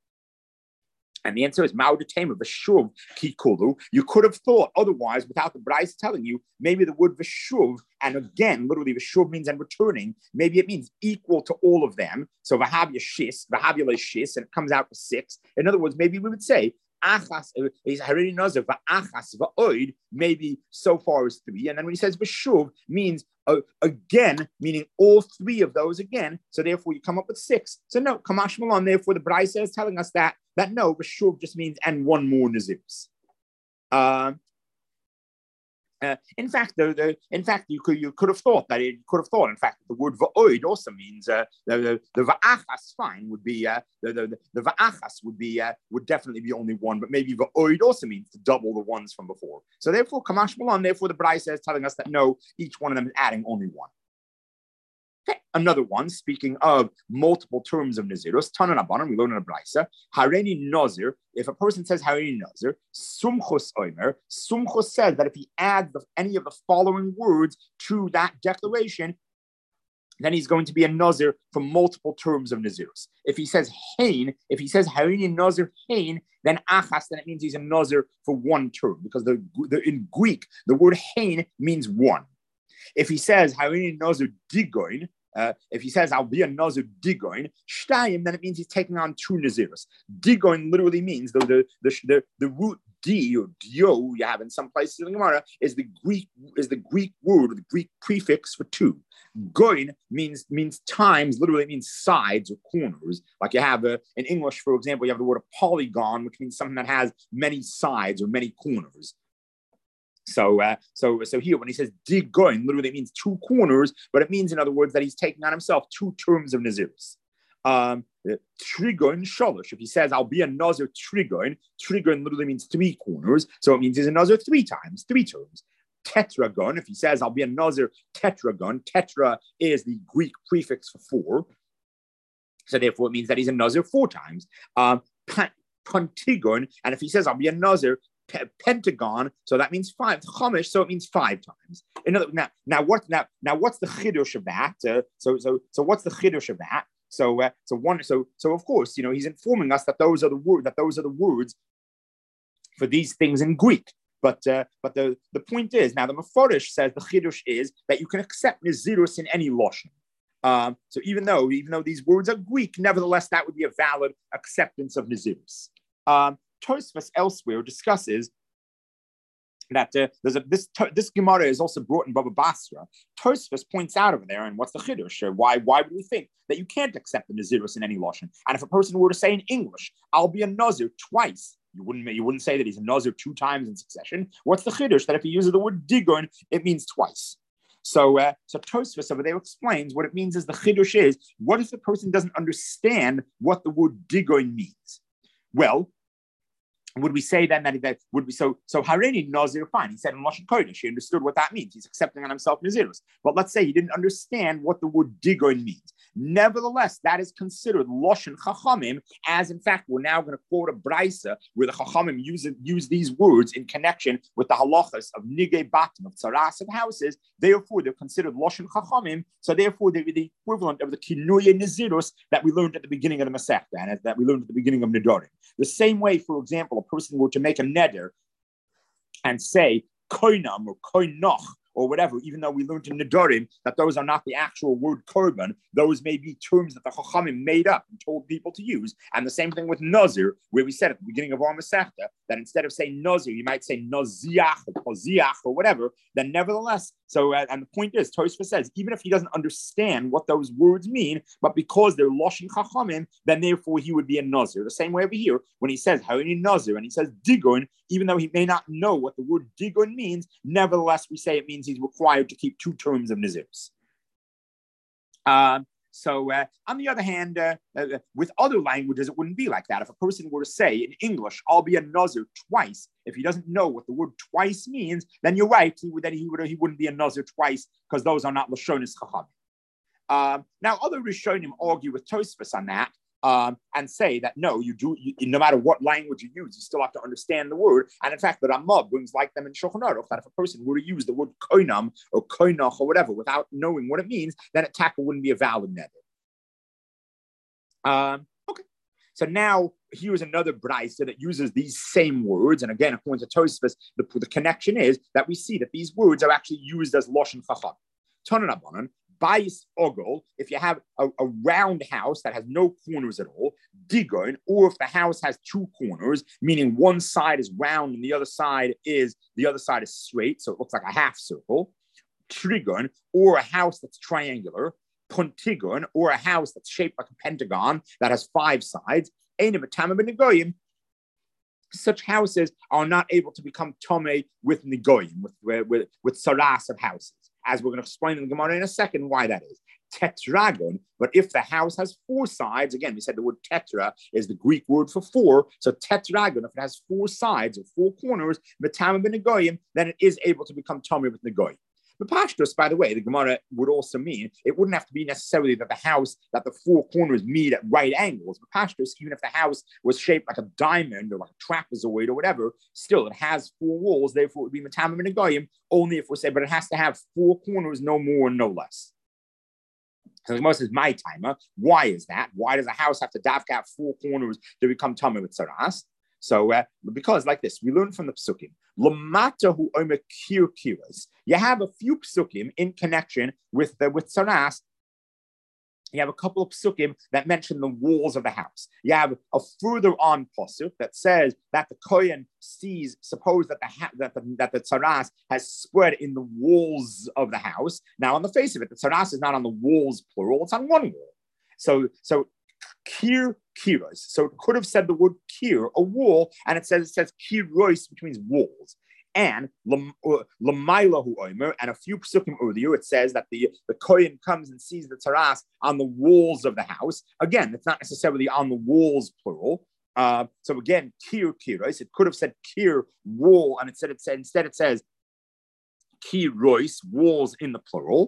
And the answer is Ma'udatema v'shuv kikulu. You could have thought otherwise without the Bryce telling you. Maybe the word v'shuv, and again, literally v'shuv means and returning. Maybe it means equal to all of them. So v'havya shis, v'havya shis, and it comes out to six. In other words, maybe we would say Achas is Harini Nazir va'achas va'oid, maybe so far as three, and then when he says v'shuv means uh, again, meaning all three of those again. So therefore, you come up with six. So no, Kamash Malon. Therefore, the Bryce is telling us that that no, v'shuv just means and one more Nazirus. Uh, Uh, in fact, the, the in fact, you could you could have thought that it could have thought. In fact, the word va'oid also means uh, the the, the va'achas fine would be uh, the, the the va'achas would be uh, would definitely be only one, but maybe va'oid also means to double the ones from before. So therefore, kamash malon. Therefore, the Bryce is telling us that no, each one of them is adding only one. Okay, another one, speaking of multiple terms of Nazirus, Tana Rabbanan, we learn in a Brisa, Harini Nazir, if a person says Harini Nazir, Sumchus Omer, Sumchus says that if he adds the, any of the following words to that declaration, then he's going to be a Nazir for multiple terms of Nazirus. If he says Hain, if he says Harini Nazir Hain, then Achas, then it means he's a Nazir for one term, because the, the, in Greek, the word Hain means one. If he says Harini Nazir Digoin, uh, if he says I'll be a Nazir Digoin, Shtayim, then it means he's taking on two Nazirus. Digoin literally means the the the, the, the root D or dio you have in some places in the Gemara is the Greek is the Greek word or the Greek prefix for two. Goin means means times, literally means sides or corners. Like you have a, in English, for example, you have the word a polygon, which means something that has many sides or many corners. So, uh, so, so here when he says digoin, literally means two corners, but it means, in other words, that he's taking on himself two terms of Nazirus. Um, trigoin sholosh. If he says I'll be a Nazir trigoin, trigoin literally means three corners, so it means he's a Nazir three times, three terms. Tetragon. If he says I'll be a Nazir tetragon, tetra is the Greek prefix for four. So therefore, it means that he's a nazir four times. Um, Pentagon, and if he says I'll be a nazir, pe- pentagon, so that means five. Chumash, so it means five times. In other, now, now what? Now, now what's the chidush of that? Uh, so, so, so what's the chidush of that? So, uh, so one, so, so of course, you know, he's informing us that those are the word, that those are the words for these things in Greek. But, uh, but the, the point is, now the Meforish says the chidush is that you can accept Nazirus in any lashon. Um, so even though, even though these words are Greek, nevertheless, that would be a valid acceptance of Nazirus. Um, Tosfos elsewhere discusses that uh, there's a this this Gemara is also brought in Baba Basra. Tosfos points out over there, and what's the chiddush? Or why why would we think that you can't accept the Nazirus in any lashon? And if a person were to say in English, "I'll be a Nazir twice," you wouldn't you wouldn't say that he's a Nazir two times in succession. What's the chiddush? That if he uses the word digon, it means twice. So, uh, so Tosfos over there explains what it means is the chiddush is, what if the person doesn't understand what the word digon means? Well, would we say then that that would be so? So Hareini Nazir, fine. He said in Lashon Kodesh, he understood what that means. He's accepting on himself Nazirus. But let's say he didn't understand what the word digon means. Nevertheless, that is considered Lashon Chachamim, as in fact we're now going to quote a brisa where the Chachamim use use these words in connection with the halachas of Nigei Batim, of Tzaras of houses. Therefore, they're considered Lashon Chachamim. So therefore, they're the equivalent of the Kinuye Nazirus that we learned at the beginning of the Masechta and that we learned at the beginning of Nedarim. The same way, for example, a person were to make a neder and say koinam or koinoch or whatever, even though we learned in Nedarim that those are not the actual word korban, those may be terms that the Chachamim made up and told people to use. And the same thing with Nazir, where we said at the beginning of our Masechta that instead of saying Nazir, you might say Naziach or Koziach or whatever. Then nevertheless, so uh, and the point is, Tosfos says, even if he doesn't understand what those words mean, but because they're Lashon Chachamim, then therefore he would be a Nazir. The same way over here, when he says Harini Nazir and he says Digon, even though he may not know what the word Digon means, nevertheless we say it means he's required to keep two terms of Nazirus. Um, so, uh, on the other hand, uh, uh, with other languages, it wouldn't be like that. If a person were to say in English, "I'll be a Nazir twice," if he doesn't know what the word "twice" means, then you're right. He would, that he would, he wouldn't be a Nazir twice because those are not Lashonis Chachamim. Um, now, other Rishonim argue with Tosfos on that. Um, and say that no, you do. You, no matter what language you use, you still have to understand the word. And in fact, the Ramah brings like them in Shulchan Aruch that if a person were to use the word koinam or koinach or whatever without knowing what it means, then a taka wouldn't be a valid neder. Um, okay, so now here's another brisa that uses these same words, and again, according to Tosfos, the, the connection is that we see that these words are actually used as lashon chacham. Tanan Rabbanan. Bais ogol, if you have a, a round house that has no corners at all, digon, or if the house has two corners, meaning one side is round and the other side is the other side is straight, so it looks like a half circle, trigon, or a house that's triangular, pontigon, or a house that's shaped like a pentagon that has five sides, such houses are not able to become tomei with nigoyim, with, with, with, with saras of houses. As we're going to explain in the Gemara in a second why that is. Tetragon, but if the house has four sides, again, we said the word tetra is the Greek word for four, so tetragon, if it has four sides or four corners, v'tamim b'negoyim, then it is able to become tomei with negoyim. The pashtus, by the way, the Gemara would also mean it wouldn't have to be necessarily that the house, that the four corners meet at right angles. The pashtus, even if the house was shaped like a diamond or like a trapezoid or whatever, still it has four walls, therefore it would be matamim and negoyim, only if we say, but it has to have four corners, no more and no less. So the Gemara says, my timer, why is that? Why does a house have to davka have four corners to become tamei with saras? So, uh, because like this, we learn from the psukim. You have a few psukim in connection with the with saras. You have a couple of psukim that mention the walls of the house. You have a further on pasuk that says that the kohen sees, suppose that the ha- that the that the tzaras has spread in the walls of the house. Now, on the face of it, the tzaras is not on the walls plural; it's on one wall. So, so. Kir kiros. So it could have said the word kir, a wall, and it says it says kiros, which means walls. And Lamailahu Omer, and a few psukim earlier, it says that the, the kohen comes and sees the taras on the walls of the house. Again, it's not necessarily on the walls, plural. Uh, so again, kir kiros. It could have said kir wall, and it said it said instead it says kiros, walls in the plural.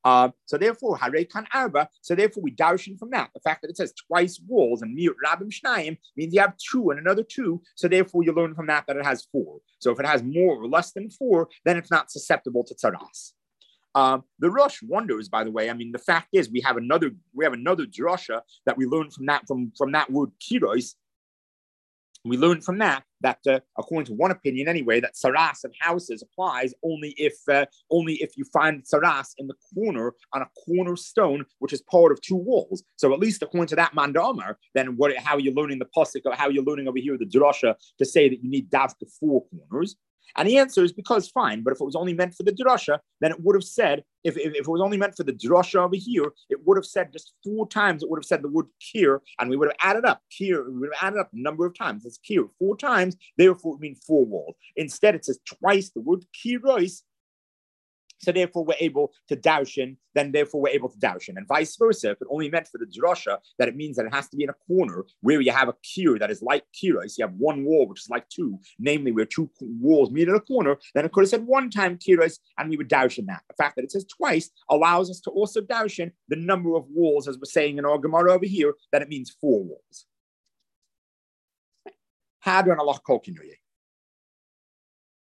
Uh, so therefore, Harei Kan Arba. So therefore, we darshan from that. The fact that it says twice walls and mir rabim shnayim means you have two and another two. So therefore, you learn from that that it has four. So if it has more or less than four, then it's not susceptible to tzaras. Um, the Rosh wonders, by the way. I mean, the fact is, we have another we have another drasha that we learn from that from from that word kiros. We learn from that that, uh, according to one opinion anyway, that saras of houses applies only if uh, only if you find saras in the corner on a cornerstone, which is part of two walls. So at least according to that Manda Omar, then what? How are you learning the pasuk? Or how are you learning over here the drasha to say that you need davka four corners? And the answer is because fine, but if it was only meant for the drasha, then it would have said, if, if, if it was only meant for the drasha over here, it would have said just four times, it would have said the word kir, and we would have added up kir, we would have added up the number of times. It's kir, four times, therefore it would mean four walls. Instead, it says twice the word kiros. So therefore, we're able to daushin, then therefore we're able to daushin. And vice versa, if it only meant for the drasha, that it means that it has to be in a corner where you have a kir that is like kiros. You have one wall, which is like two, namely where two walls meet in a corner, then it could have said one time kiros, and we would daushin that. The fact that it says twice allows us to also daushin the number of walls, as we're saying in our Gemara over here, that it means four walls. Hadron Allah Kolkinuye.